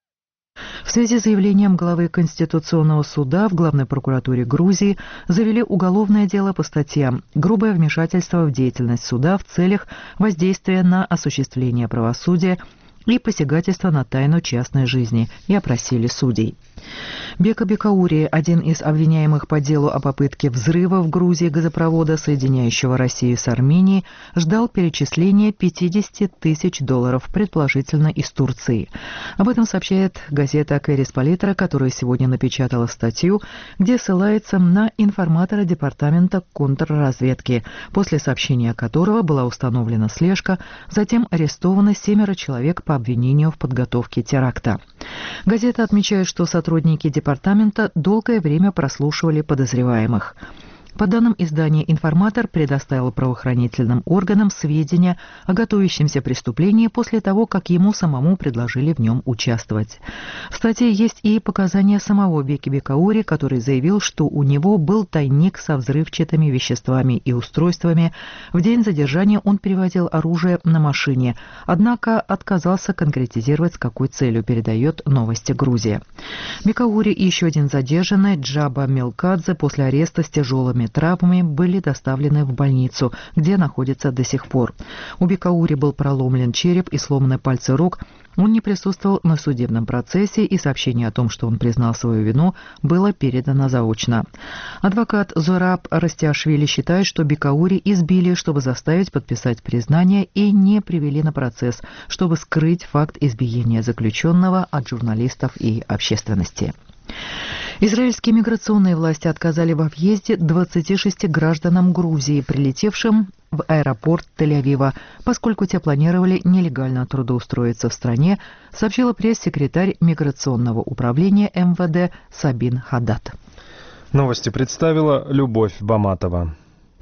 В связи с заявлением главы Конституционного суда в Главной прокуратуре Грузии завели уголовное дело по статьям «Грубое вмешательство в деятельность суда в целях воздействия на осуществление правосудия» и посягательство на тайну частной жизни, и опросили судей. Бека Бекаури, один из обвиняемых по делу о попытке взрыва в Грузии газопровода, соединяющего Россию с Арменией, ждал перечисления $50 тысяч, предположительно из Турции. Об этом сообщает газета «Корреспалитра», которая сегодня напечатала статью, где ссылается на информатора департамента контрразведки, после сообщения которого была установлена слежка, затем арестовано 7 человек по обвинению в подготовке теракта. Газета отмечает, что сотрудники департамента долгое время прослушивали подозреваемых. По данным издания, информатор предоставил правоохранительным органам сведения о готовящемся преступлении после того, как ему самому предложили в нем участвовать. В статье есть и показания самого Беки Бекаури, который заявил, что у него был тайник со взрывчатыми веществами и устройствами. В день задержания он перевозил оружие на машине, однако отказался конкретизировать, с какой целью, передает «Новости Грузия». Бекаури и еще один задержанный, Джаба Мелкадзе, после ареста с тяжелыми травмами были доставлены в больницу, где находятся до сих пор. У Бекаури был проломлен череп и сломаны пальцы рук. Он не присутствовал на судебном процессе, и сообщение о том, что он признал свою вину, было передано заочно. Адвокат Зораб Растяшвили считает, что Бекаури избили, чтобы заставить подписать признание, и не привели на процесс, чтобы скрыть факт избиения заключенного от журналистов и общественности. Израильские миграционные власти отказали во въезде 26 гражданам Грузии, прилетевшим в аэропорт Тель-Авива, поскольку те планировали нелегально трудоустроиться в стране, сообщила пресс-секретарь миграционного управления МВД Сабин Хадад. Новости представила Любовь Баматова.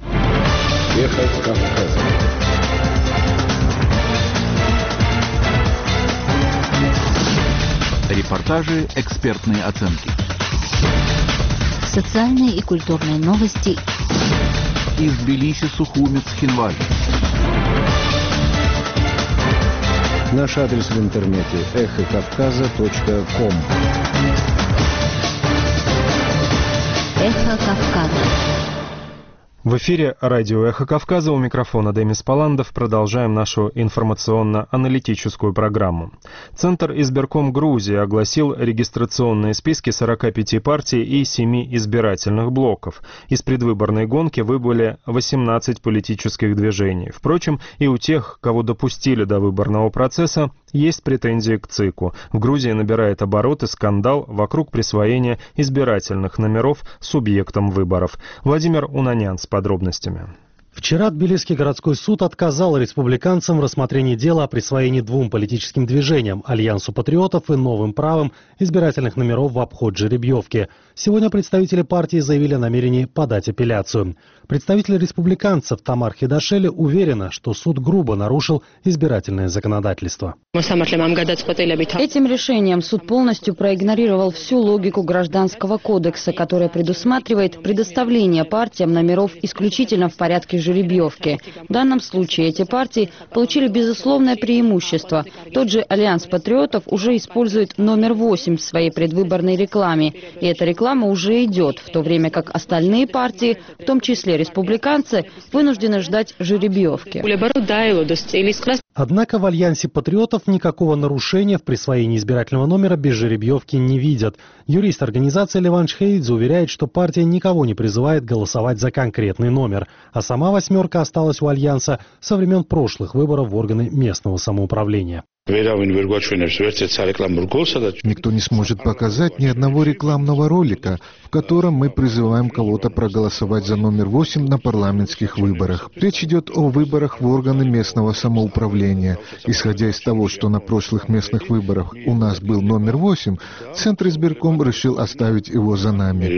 Эхо Кавказа. Репортажи, экспертные оценки. Социальные и культурные новости. Из Тбилиси, Сухуми, Цхинвали. Наш адрес в интернете эхокавказа.ком. Эхо Кавказа. В эфире радио «Эхо Кавказа», у микрофона Демис Паландов. Продолжаем нашу информационно-аналитическую программу. Центр избирком Грузии огласил регистрационные списки 45 партий и 7 избирательных блоков. Из предвыборной гонки выбыли 18 политических движений. Впрочем, и у тех, кого допустили до выборного процесса, есть претензии к ЦИКу. В Грузии набирает обороты скандал вокруг присвоения избирательных номеров субъектам выборов. Владимир Унанян с подробностями. Вчера Тбилисский городской суд отказал республиканцам в рассмотрении дела о присвоении двум политическим движениям – Альянсу патриотов и Новым правым избирательных номеров в обход жеребьевки. Сегодня представители партии заявили о намерении подать апелляцию. Представитель республиканцев Тамар Хидашели уверена, что суд грубо нарушил избирательное законодательство. Этим решением суд полностью проигнорировал всю логику Гражданского кодекса, которая предусматривает предоставление партиям номеров исключительно в порядке жеребьевки. В данном случае эти партии получили безусловное преимущество. Тот же Альянс патриотов уже использует номер 8 в своей предвыборной рекламе. И эта реклама уже идет, в то время как остальные партии, в том числе республиканцы, вынуждены ждать жеребьевки. Однако в Альянсе патриотов никакого нарушения в присвоении избирательного номера без жеребьевки не видят. Юрист организации Леван Шхеидзе уверяет, что партия никого не призывает голосовать за конкретный номер, а сама восьмерка осталась у Альянса со времен прошлых выборов в органы местного самоуправления. Никто не сможет показать ни одного рекламного ролика, в котором мы призываем кого-то проголосовать за номер 8 на парламентских выборах. Речь идет о выборах в органы местного самоуправления. Исходя из того, что на прошлых местных выборах у нас был номер 8, Центр избирком решил оставить его за нами.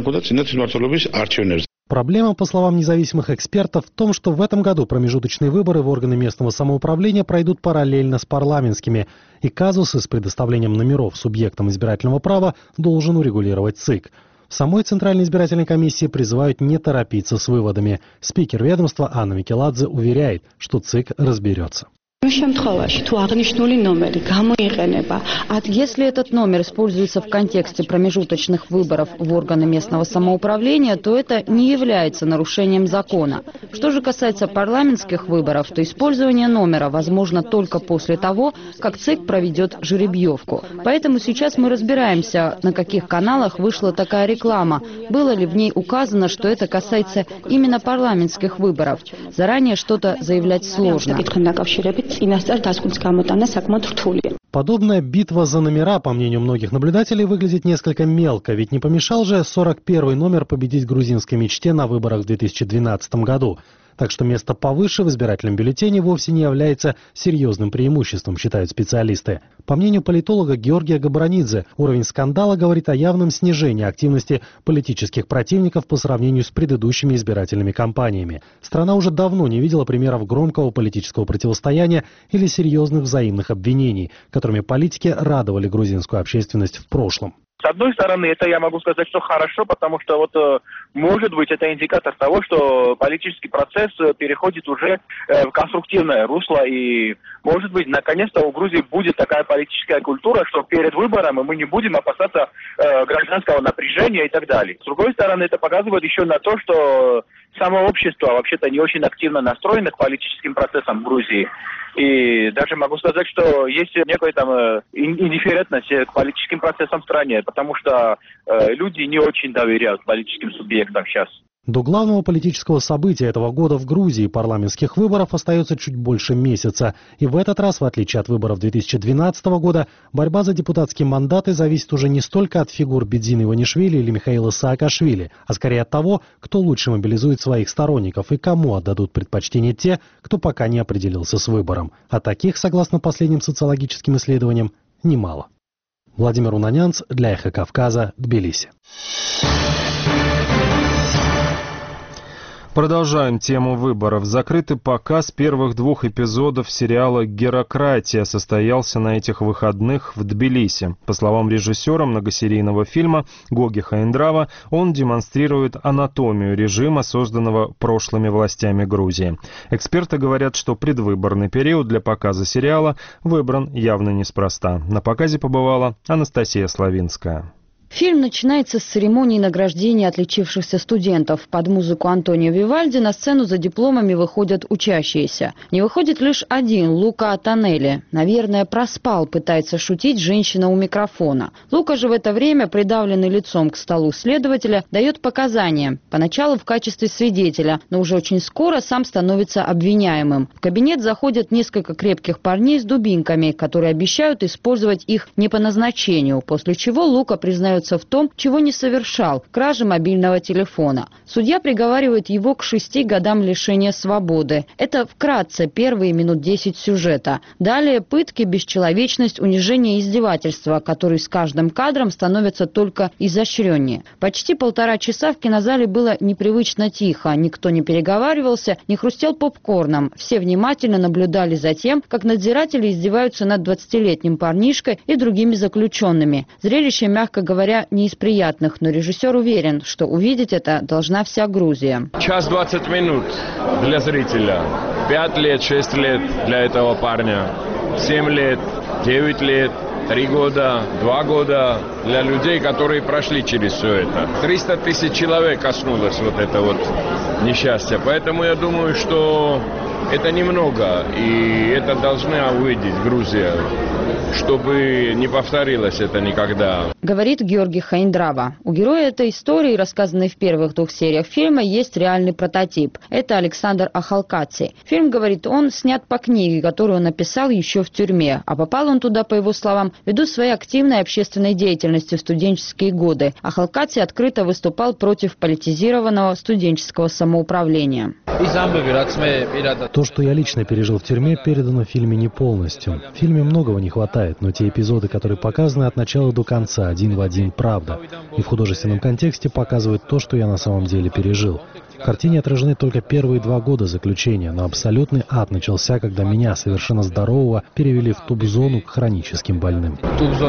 Проблема, по словам независимых экспертов, в том, что в этом году промежуточные выборы в органы местного самоуправления пройдут параллельно с парламентскими, и казусы с предоставлением номеров субъектам избирательного права должен урегулировать ЦИК. В самой Центральной избирательной комиссии призывают не торопиться с выводами. Спикер ведомства Анна Микеладзе уверяет, что ЦИК разберется. Если этот номер используется в контексте промежуточных выборов в органы местного самоуправления, то это не является нарушением закона. Что же касается парламентских выборов, то использование номера возможно только после того, как ЦИК проведет жеребьевку. Поэтому сейчас мы разбираемся, на каких каналах вышла такая реклама, было ли в ней указано, что это касается именно парламентских выборов. Заранее что-то заявлять сложно. Подобная битва за номера, по мнению многих наблюдателей, выглядит несколько мелко, ведь не помешал же 41-й номер победить грузинской мечте на выборах в 2012 году. Так что место повыше в избирательном бюллетене вовсе не является серьезным преимуществом, считают специалисты. По мнению политолога Георгия Габранидзе, уровень скандала говорит о явном снижении активности политических противников по сравнению с предыдущими избирательными кампаниями. Страна уже давно не видела примеров громкого политического противостояния или серьезных взаимных обвинений, которыми политики радовали грузинскую общественность в прошлом. С одной стороны, это я могу сказать, что хорошо, потому что может быть это индикатор того, что политический процесс переходит уже в конструктивное русло, и может быть наконец-то у Грузии будет такая политическая культура, что перед выбором мы не будем опасаться гражданского напряжения и так далее. С другой стороны, это показывает еще на то, что само общество вообще-то не очень активно настроено к политическим процессам в Грузии. И даже могу сказать, что есть некая индифферентность к политическим процессам в стране, потому что люди не очень доверяют политическим субъектам сейчас. До главного политического события этого года в Грузии, парламентских выборов, остается чуть больше месяца. И в этот раз, в отличие от выборов 2012 года, борьба за депутатские мандаты зависит уже не столько от фигур Бедзины Иванишвили или Михаила Саакашвили, а скорее от того, кто лучше мобилизует своих сторонников и кому отдадут предпочтение те, кто пока не определился с выбором. А таких, согласно последним социологическим исследованиям, немало. Владимир Унанянц для «Эхо Кавказа», Тбилиси. Продолжаем тему выборов. Закрытый показ первых 2 эпизодов сериала «Герократия» состоялся на этих выходных в Тбилиси. По словам режиссера многосерийного фильма Гоги Хаиндрава, он демонстрирует анатомию режима, созданного прошлыми властями Грузии. Эксперты говорят, что предвыборный период для показа сериала выбран явно неспроста. На показе побывала Анастасия Славинская. Фильм начинается с церемонии награждения отличившихся студентов. Под музыку Антонио Вивальди на сцену за дипломами выходят учащиеся. Не выходит лишь один, Лука Атанелли. Наверное, проспал, пытается шутить женщина у микрофона. Лука же в это время, придавленный лицом к столу следователя, дает показания. Поначалу в качестве свидетеля, но уже очень скоро сам становится обвиняемым. В кабинет заходят несколько крепких парней с дубинками, которые обещают использовать их не по назначению, после чего Лука признает признается в том, чего не совершал – краже мобильного телефона. Судья приговаривает его к 6 годам лишения свободы. Это вкратце первые минут 10 сюжета. Далее пытки, бесчеловечность, унижение и издевательства, которые с каждым кадром становятся только изощреннее. Почти 1,5 часа в кинозале было непривычно тихо. Никто не переговаривался, не хрустел попкорном. Все внимательно наблюдали за тем, как надзиратели издеваются над 20-летним парнишкой и другими заключенными. Зрелище, мягко говоря, не из приятных, но режиссер уверен, что увидеть это должна вся Грузия. Час 20 минут для зрителя. 5 лет, 6 лет для этого парня. 7 лет, 9 лет. 3 года, 2 года для людей, которые прошли через все это. 300 тысяч человек коснулось вот это вот несчастье. Поэтому я думаю, что это немного, и это должна увидеть Грузия, чтобы не повторилось это никогда. Говорит Георгий Хаиндрава. У героя этой истории, рассказанной в первых 2 сериях фильма, есть реальный прототип. Это Александр Ахалкаци. Фильм, говорит он, снят по книге, которую он написал еще в тюрьме. А попал он туда, по его словам, ввиду своей активной общественной деятельности в студенческие годы. Ахалкаци открыто выступал против политизированного студенческого самоуправления. То, что я лично пережил в тюрьме, передано в фильме не полностью. В фильме многого не хватает, но те эпизоды, которые показаны от начала до конца, один в один правда. И в художественном контексте показывают то, что я на самом деле пережил. В картине отражены только первые 2 года заключения, но абсолютный ад начался, когда меня, совершенно здорового, перевели в туб-зону к хроническим больным.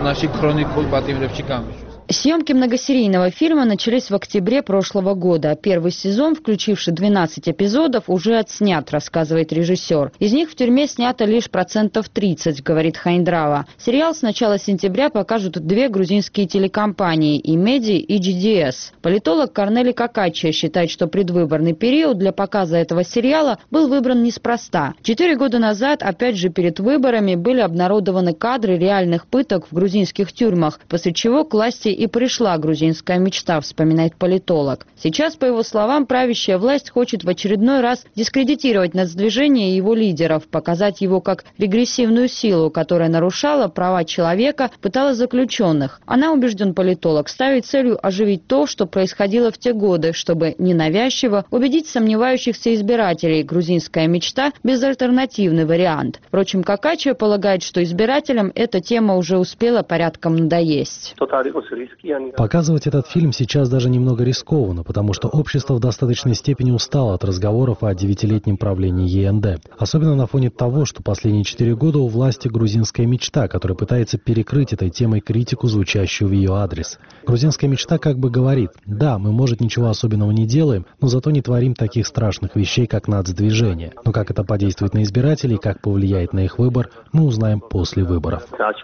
Съемки многосерийного фильма начались в октябре прошлого года. Первый сезон, включивший 12 эпизодов, уже отснят, рассказывает режиссер. Из них в тюрьме снято лишь 30%, говорит Хаиндрава. Сериал с начала сентября покажут 2 грузинские телекомпании – Имеди и GDS. Политолог Корнели Какачия считает, что предвыборный период для показа этого сериала был выбран неспроста. 4 года назад, опять же перед выборами, были обнародованы кадры реальных пыток в грузинских тюрьмах, после чего к власти и пришла грузинская мечта, вспоминает политолог. Сейчас, по его словам, правящая власть хочет в очередной раз дискредитировать нацдвижение и его лидеров, показать его как регрессивную силу, которая нарушала права человека, пытала заключенных. Она, убежден политолог, ставит целью оживить то, что происходило в те годы, чтобы ненавязчиво убедить сомневающихся избирателей. Грузинская мечта – безальтернативный вариант. Впрочем, Какачия полагает, что избирателям эта тема уже успела порядком надоесть. Показывать этот фильм сейчас даже немного рискованно, потому что общество в достаточной степени устало от разговоров о 9-летнем правлении ЕНД. Особенно на фоне того, что последние 4 года у власти грузинская мечта, которая пытается перекрыть этой темой критику, звучащую в ее адрес. Грузинская мечта как бы говорит: да, мы, может, ничего особенного не делаем, но зато не творим таких страшных вещей, как нацдвижение. Но как это подействует на избирателей, как повлияет на их выбор, мы узнаем после выборов.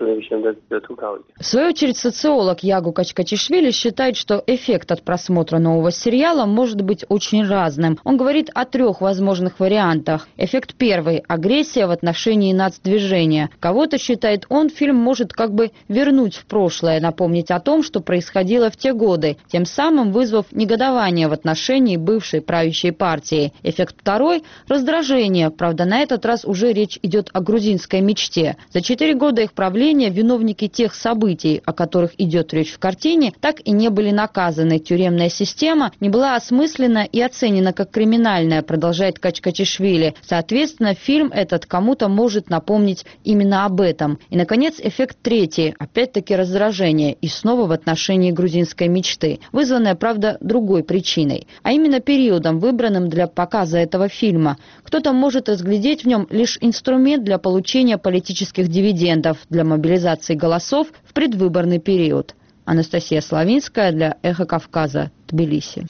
В свою очередь, социолог Ягу Качкачишвили считает, что эффект от просмотра нового сериала может быть очень разным. Он говорит о 3 возможных вариантах. Эффект первый – агрессия в отношении нацдвижения. Кого-то, считает он, фильм может как бы вернуть в прошлое, напомнить о том, что происходило в те годы, тем самым вызвав негодование в отношении бывшей правящей партии. Эффект второй – раздражение. Правда, на этот раз уже речь идет о грузинской мечте. За 4 года их правления виновники тех событий, о которых идет речь в картине, так и не были наказаны. Тюремная система не была осмыслена и оценена как криминальная, продолжает Качкачишвили. Соответственно, фильм этот кому-то может напомнить именно об этом. И, наконец, эффект третий, опять-таки раздражение, и снова в отношении грузинской мечты, вызванное, правда, другой причиной, а именно периодом, выбранным для показа этого фильма. Кто-то может разглядеть в нем лишь инструмент для получения политических дивидендов, для мобилизации голосов в предвыборный период. Анастасия Славинская для «Эхо Кавказа», Тбилиси.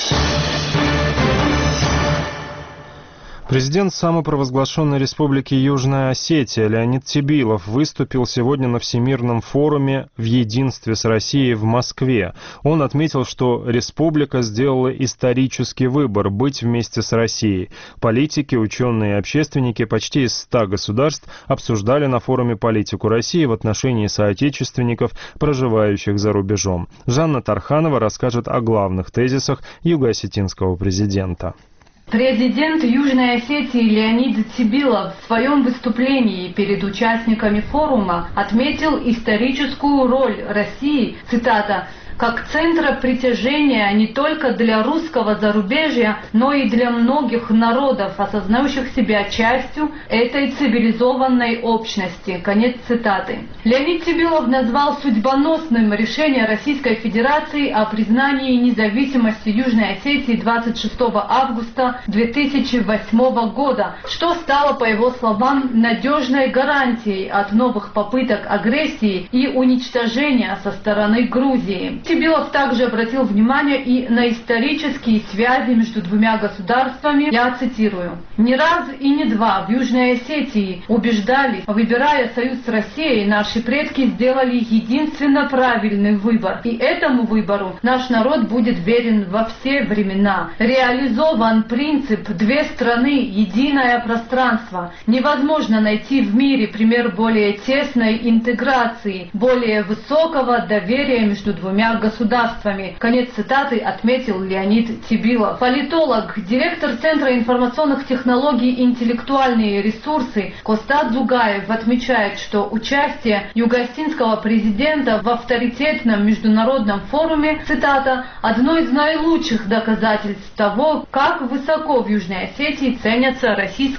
Президент самопровозглашенной республики Южная Осетия Леонид Тебилов выступил сегодня на Всемирном форуме «В единстве с Россией» в Москве. Он отметил, что республика сделала исторический выбор быть вместе с Россией. Политики, ученые и общественники почти из 100 государств обсуждали на форуме политику России в отношении соотечественников, проживающих за рубежом. Жанна Тарханова расскажет о главных тезисах юго-осетинского президента. Президент Южной Осетии Леонид Цибилов в своем выступлении перед участниками форума отметил историческую роль России, цитата, как центра притяжения не только для русского зарубежья, но и для многих народов, осознающих себя частью этой цивилизованной общности. Конец цитаты. Леонид Цибилов назвал судьбоносным решение Российской Федерации о признании независимости Южной Осетии 26 августа 2008 года, что стало, по его словам, надежной гарантией от новых попыток агрессии и уничтожения со стороны Грузии. Цибилов также обратил внимание и на исторические связи между двумя государствами. Я цитирую. «Не раз и не два в Южной Осетии убеждались, выбирая союз с Россией, наши предки сделали единственно правильный выбор. И этому выбору наш народ будет верен во все времена. Реализован принцип «две страны, единое пространство». Невозможно найти в мире пример более тесной интеграции, более высокого доверия между двумя государствами. Конец цитаты отметил Леонид Цибилов. Политолог, директор Центра информационных технологий и интеллектуальные ресурсы Костад Дзугаев отмечает, что участие юго-осетинского президента в авторитетном международном форуме, цитата, одно из наилучших доказательств того, как высоко в Южной Осетии ценятся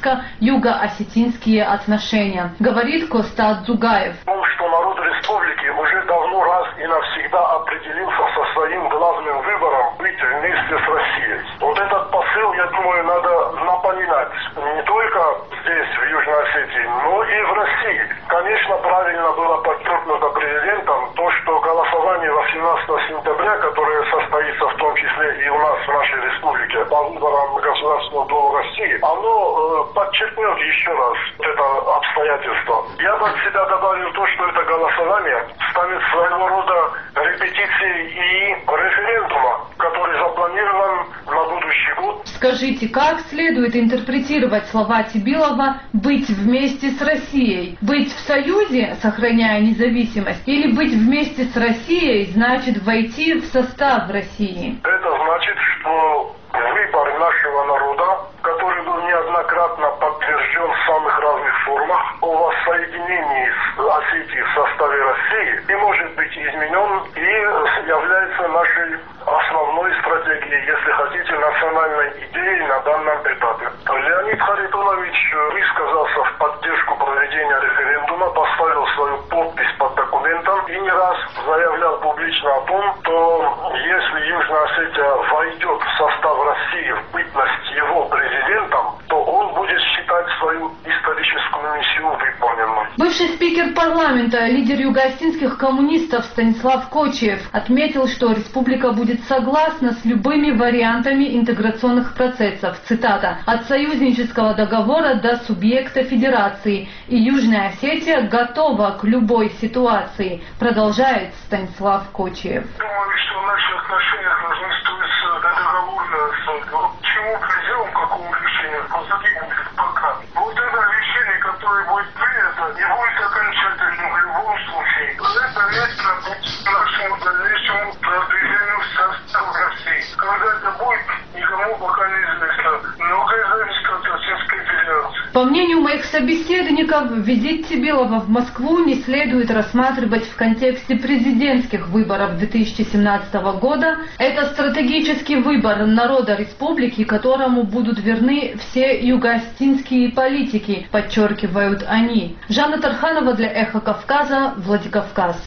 российско-юго-осетинские отношения, говорит Костад Дзугаев. Что народ республики уже давно раз и навсегда определился со своим главным выбором быть вместе с Россией. Вот этот посыл, я думаю, надо напоминать не только здесь, в Южной Осетии, но и в России. Конечно, правильно было подчеркнуто президентом то, что голосование 18 сентября, которое состоится в том числе и у нас в нашей республике по выборам Государственного Дума России, оно подчеркнет еще раз это обстоятельство. Я бы от себя добавил то, что это голосование станет своего рода репетицией и референдума, который запланирован на будущий год. Скажите, как следует интерпретировать слова Цибилова «быть вместе с Россией»? Быть в союзе, сохраняя независимость, или быть вместе с Россией значит войти в состав России? Это значит, что выбор нашего народа, который был неоднократно подтвержден в самых разных формах, о воссоединении Осетии в составе России не может быть изменен и является нашей основной стратегией, если хотите, национальной идеей на данном этапе. Леонид Харитонович высказался в поддержку проведения референдума, поставил свою подпись под документом и не раз заявлял публично о том, что если Южная Осетия войдет в состав России в бытность его президентом, то он будет считать свою историческую миссию выполненной. Бывший спикер парламента, лидер юго-осетинских коммунистов Станислав Кочиев отметил, что республика будет согласна с любыми вариантами интеграционных процессов, цитата, «от союзнического договора до субъекта федерации, и Южная Осетия готова к любой ситуации», продолжает Станислав Кочиев. Думаю, что в наших отношениях должны строиться договорно с чему придем, к какому решению, позадим пока. Вот это решение, которое будет принято, не будет окончательным в любом случае. Это место будет нашему дальнейшему продвижению в состав России. Когда это будет, никому пока не известно. Многое зависит от Российской Федерации. По мнению моих собеседников, визит Цибилова в Москву не следует рассматривать в контексте президентских выборов 2017 года. Это стратегический выбор народа республики, которому будут верны все юго-осетинские политики, подчеркивают они. Жанна Тарханова для «Эхо Кавказа», Владикавказ.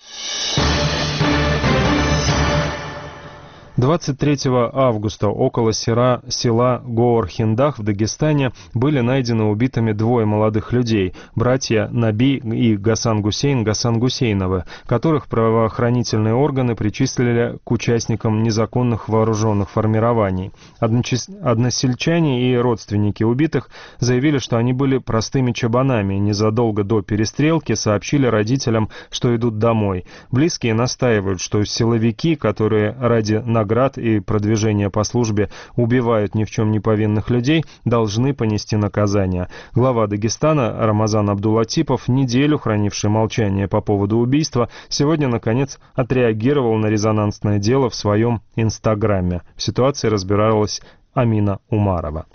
23 августа около села Гоор-Хиндах в Дагестане были найдены убитыми двое молодых людей, братья Наби и Гасан Гусейновы, которых правоохранительные органы причислили к участникам незаконных вооруженных формирований. Односельчане и родственники убитых заявили, что они были простыми чабанами и незадолго до перестрелки сообщили родителям, что идут домой. Близкие настаивают, что силовики, которые ради наград и продвижения по службе убивают ни в чем не повинных людей, должны понести наказание. Глава Дагестана Рамазан Абдулатипов, неделю хранивший молчание по поводу убийства, сегодня, наконец, отреагировал на резонансное дело в своем инстаграме. В ситуации разбиралась Амина Умарова.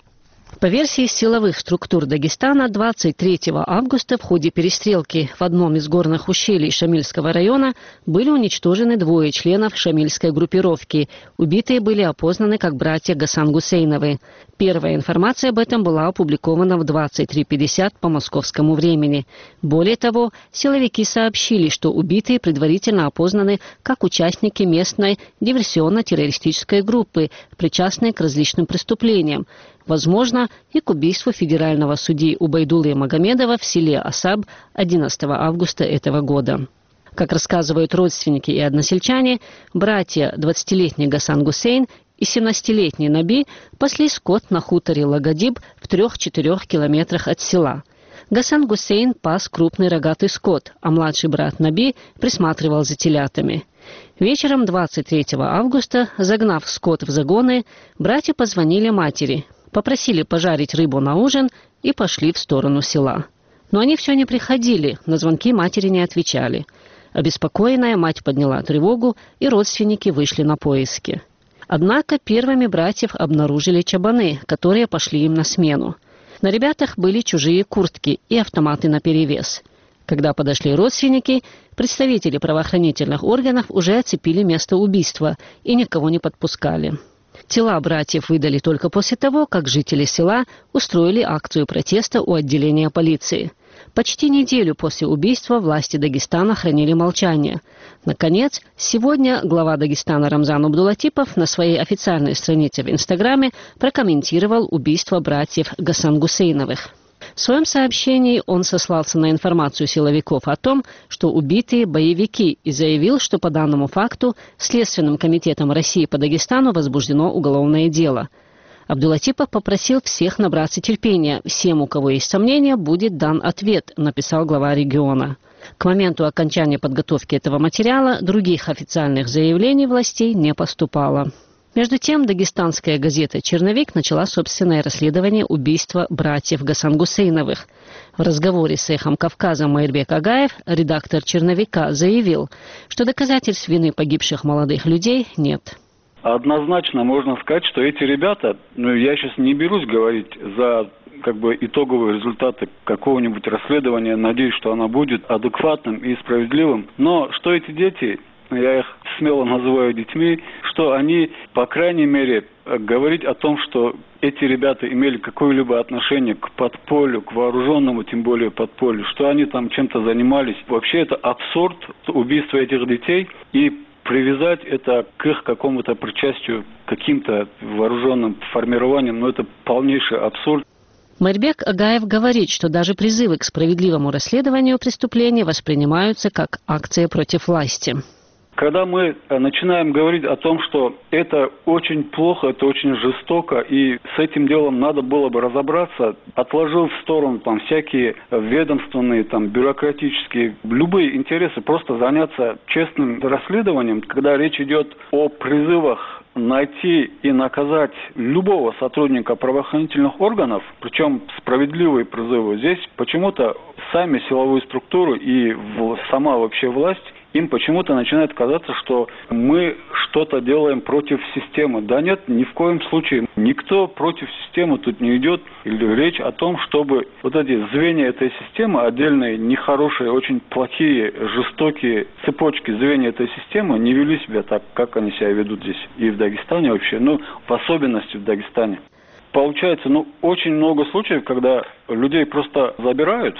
По версии силовых структур Дагестана, 23 августа в ходе перестрелки в одном из горных ущелий Шамильского района были уничтожены 2 членов шамильской группировки. Убитые были опознаны как братья Гасан Гусейновы. Первая информация об этом была опубликована в 23:50 по московскому времени. Более того, силовики сообщили, что убитые предварительно опознаны как участники местной диверсионно-террористической группы, причастные к различным преступлениям. Возможно, и к убийству федерального судьи Убайдулы Магомедова в селе Асаб 11 августа этого года. Как рассказывают родственники и односельчане, братья 20-летний Гасан Гусейн и 17-летний Наби пасли скот на хуторе Лагадиб в 3-4 километрах от села. Гасан Гусейн пас крупный рогатый скот, а младший брат Наби присматривал за телятами. Вечером 23 августа, загнав скот в загоны, братья позвонили матери, попросили пожарить рыбу на ужин и пошли в сторону села. Но они все не приходили, на звонки матери не отвечали. Обеспокоенная мать подняла тревогу, и родственники вышли на поиски. Однако первыми братьев обнаружили чабаны, которые пошли им на смену. На ребятах были чужие куртки и автоматы наперевес. Когда подошли родственники, представители правоохранительных органов уже оцепили место убийства и никого не подпускали. Тела братьев выдали только после того, как жители села устроили акцию протеста у отделения полиции. Почти неделю после убийства власти Дагестана хранили молчание. Наконец, сегодня глава Дагестана Рамзан Абдулатипов на своей официальной странице в Инстаграме прокомментировал убийство братьев Гасан Гусейновых. В своем сообщении он сослался на информацию силовиков о том, что убитые боевики, и заявил, что по данному факту Следственным комитетом России по Дагестану возбуждено уголовное дело. Абдулатипов попросил всех набраться терпения. Всем, у кого есть сомнения, будет дан ответ, написал глава региона. К моменту окончания подготовки этого материала других официальных заявлений властей не поступало. Между тем, дагестанская газета «Черновик» начала собственное расследование убийства братьев Гасан Гусейновых. В разговоре с «Эхом Кавказа» Майрбек Агаев, редактор «Черновика», заявил, что доказательств вины погибших молодых людей нет. Однозначно можно сказать, что эти ребята, я сейчас не берусь говорить за итоговые результаты какого-нибудь расследования, надеюсь, что оно будет адекватным и справедливым, но что эти дети, я их смело называю детьми, что они, по крайней мере, говорить о том, что эти ребята имели какое-либо отношение к подполью, к вооруженному, тем более подполью, что они там чем-то занимались. Вообще это абсурд убийства этих детей, и привязать это к их какому-то причастию, к каким-то вооруженным формированиям, это полнейший абсурд. Майрбек Агаев говорит, что даже призывы к справедливому расследованию преступления воспринимаются как акция против власти. Когда мы начинаем говорить о том, что это очень плохо, это очень жестоко, и с этим делом надо было бы разобраться, отложив в сторону всякие ведомственные, бюрократические, любые интересы, просто заняться честным расследованием, когда речь идет о призывах найти и наказать любого сотрудника правоохранительных органов, причем справедливые призывы, здесь почему-то сами силовые структуры и сама вообще власть, им почему-то начинает казаться, что мы что-то делаем против системы. Да нет, ни в коем случае. Никто против системы тут не идет. Или речь о том, чтобы эти звенья этой системы, отдельные, нехорошие, очень плохие, жестокие цепочки звенья этой системы не вели себя так, как они себя ведут здесь. И в Дагестане вообще, в особенности в Дагестане. Получается, очень много случаев, когда людей просто забирают,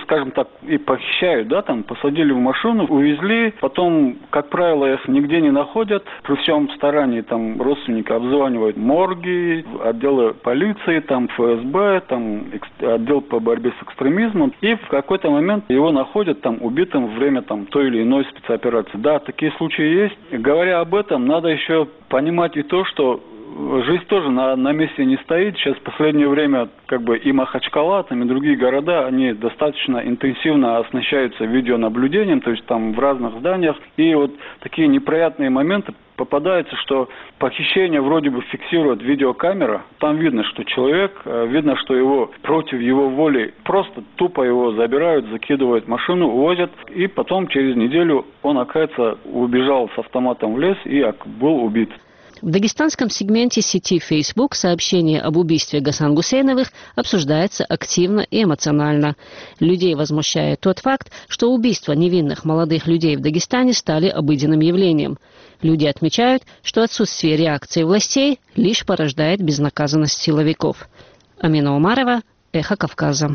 и похищают, посадили в машину, увезли, потом, как правило, их нигде не находят, при всем старании, родственники обзванивают морги, отделы полиции, ФСБ, отдел по борьбе с экстремизмом, и в какой-то момент его находят убитым во время той или иной спецоперации. Да, такие случаи есть. И говоря об этом, надо еще понимать и то, что жизнь тоже на месте не стоит. Сейчас в последнее время и Махачкала, и другие города, они достаточно интенсивно оснащаются видеонаблюдением, то есть в разных зданиях. И такие неприятные моменты попадаются, что похищение вроде бы фиксирует видеокамера. Там видно, что человек, видно, что его против его воли просто тупо его забирают, закидывают в машину, увозят. И потом через неделю он, оказывается, убежал с автоматом в лес и был убит. В дагестанском сегменте сети Facebook сообщение об убийстве Гасан Гусейновых обсуждается активно и эмоционально. Людей возмущает тот факт, что убийства невинных молодых людей в Дагестане стали обыденным явлением. Люди отмечают, что отсутствие реакции властей лишь порождает безнаказанность силовиков. Амина Умарова, Эхо Кавказа.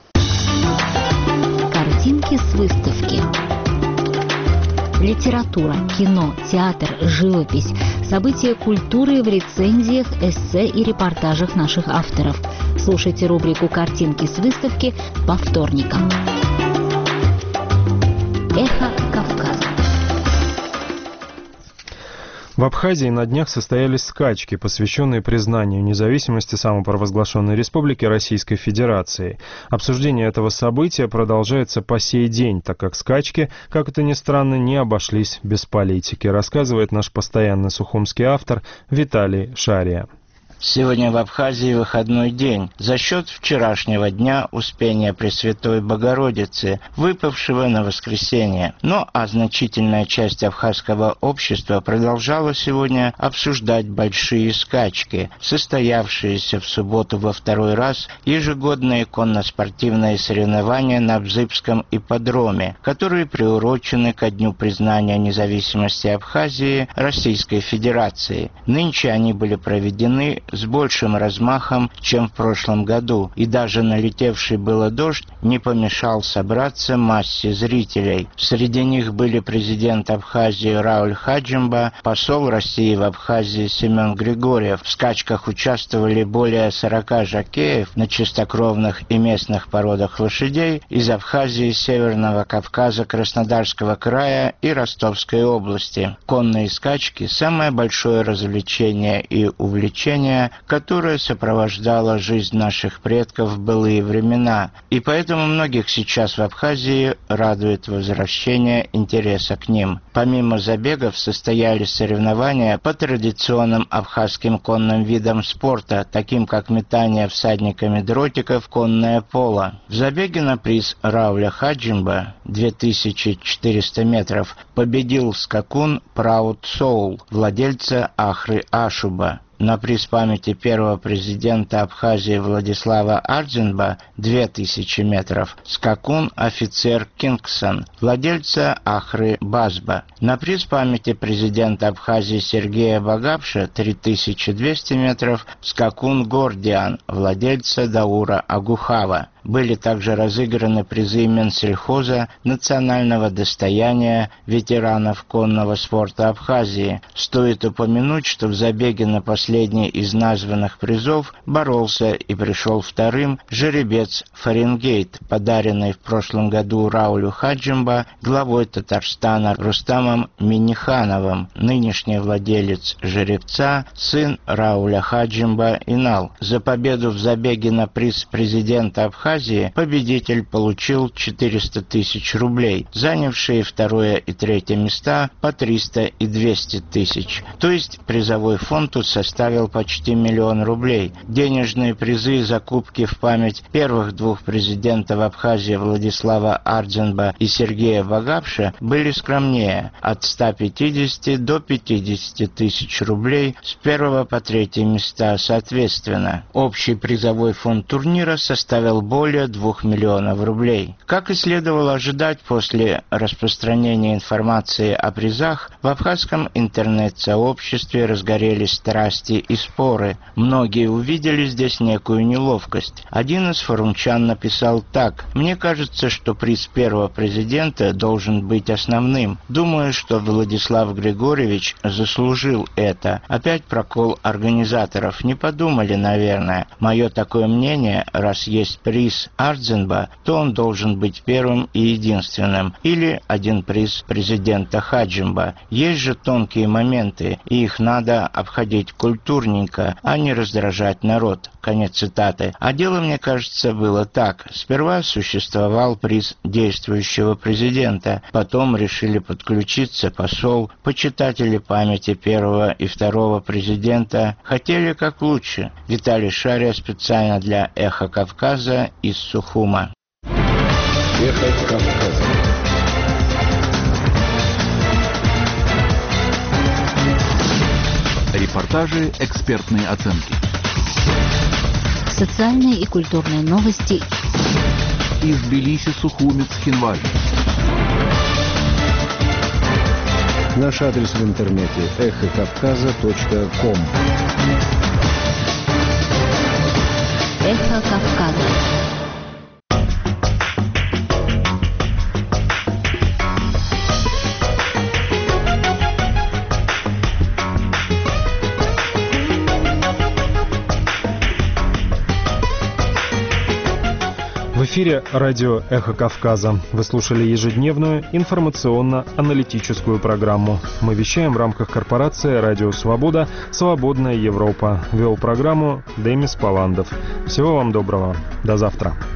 Картинки с выставки. Литература, кино, театр, живопись, события культуры в рецензиях, эссе и репортажах наших авторов. Слушайте рубрику «Картинки с выставки» по вторникам. Эхо Кавказа. В Абхазии на днях состоялись скачки, посвященные признанию независимости самопровозглашенной Республики Российской Федерации. Обсуждение этого события продолжается по сей день, так как скачки, как это ни странно, не обошлись без политики, рассказывает наш постоянный сухумский автор Виталий Шария. Сегодня в Абхазии выходной день за счет вчерашнего дня Успения Пресвятой Богородицы, выпавшего на воскресенье. А значительная часть абхазского общества продолжала сегодня обсуждать большие скачки, состоявшиеся в субботу во второй раз ежегодные конно-спортивные соревнования на Бзыбском ипподроме, которые приурочены ко дню признания независимости Абхазии Российской Федерации. Нынче они были проведены с большим размахом, чем в прошлом году, и даже налетевший было дождь не помешал собраться массе зрителей. Среди них были президент Абхазии Рауль Хаджимба, посол России в Абхазии Семен Григорьев. В скачках участвовали более 40 жокеев на чистокровных и местных породах лошадей из Абхазии, Северного Кавказа, Краснодарского края и Ростовской области. Конные скачки – самое большое развлечение и увлечение, которое сопровождало жизнь наших предков в былые времена, и поэтому многих сейчас в Абхазии радует возвращение интереса к ним. Помимо забегов состоялись соревнования по традиционным абхазским конным видам спорта, таким как метание всадниками дротиков, конное поло. В забеге на приз Рауля Хаджимба 2400 метров победил скакун Праут Соул, владельца Ахры Ашуба. На приз памяти первого президента Абхазии Владислава Ардзинба 2000 метров скакун офицер Кингсон, владельца Ахры Базба. На приз памяти президента Абхазии Сергея Багапша 3200 метров скакун Гордиан, владельца Даура Агухава. Были также разыграны призы Минсельхоза, национального достояния ветеранов конного спорта Абхазии. Стоит упомянуть, что в забеге на последний из названных призов боролся и пришел вторым жеребец Фаренгейт, подаренный в прошлом году Раулю Хаджимба главой Татарстана Рустамом Миннихановым, нынешний владелец жеребца, сын Рауля Хаджимба Инал. За победу в забеге на приз президента Абхазии победитель получил 400 тысяч рублей, занявшие второе и третье места по 300 и 200 тысяч. То есть призовой фонд тут составил почти 1 миллион рублей. Денежные призы и закупки в память первых двух президентов Абхазии Владислава Ардзинба и Сергея Багапша были скромнее – от 150 до 50 тысяч рублей с первого по третье места соответственно. Общий призовой фонд турнира составил более 2 миллионов рублей. Как и следовало ожидать после распространения информации о призах, в абхазском интернет-сообществе разгорелись страсти и споры. Многие увидели здесь некую неловкость. Один из форумчан написал так: «Мне кажется, что приз первого президента должен быть основным. Думаю, что Владислав Григорьевич заслужил это». Опять прокол организаторов. Не подумали, наверное. Мое такое мнение, раз есть приз Ардзинба, то он должен быть первым и единственным. Или один приз президента Хаджимба. Есть же тонкие моменты, и их надо обходить культурненько, а не раздражать народ. Конец цитаты. А дело, мне кажется, было так. Сперва существовал приз действующего президента, потом решили подключиться посол, почитатели памяти первого и второго президента, хотели как лучше. Виталий Шария специально для «Эхо Кавказа» из Сухума. «Эхо Кавказа». Репортажи, экспертные оценки. Социальные и культурные новости. Из Тбилиси, Сухуми, Цхинваль. Наш адрес в интернете эхокавказа.ком. Эхо Кавказа. В эфире радио «Эхо Кавказа». Вы слушали ежедневную информационно-аналитическую программу. Мы вещаем в рамках корпорации «Радио Свобода. Свободная Европа». Вел программу Демис Паландов. Всего вам доброго. До завтра.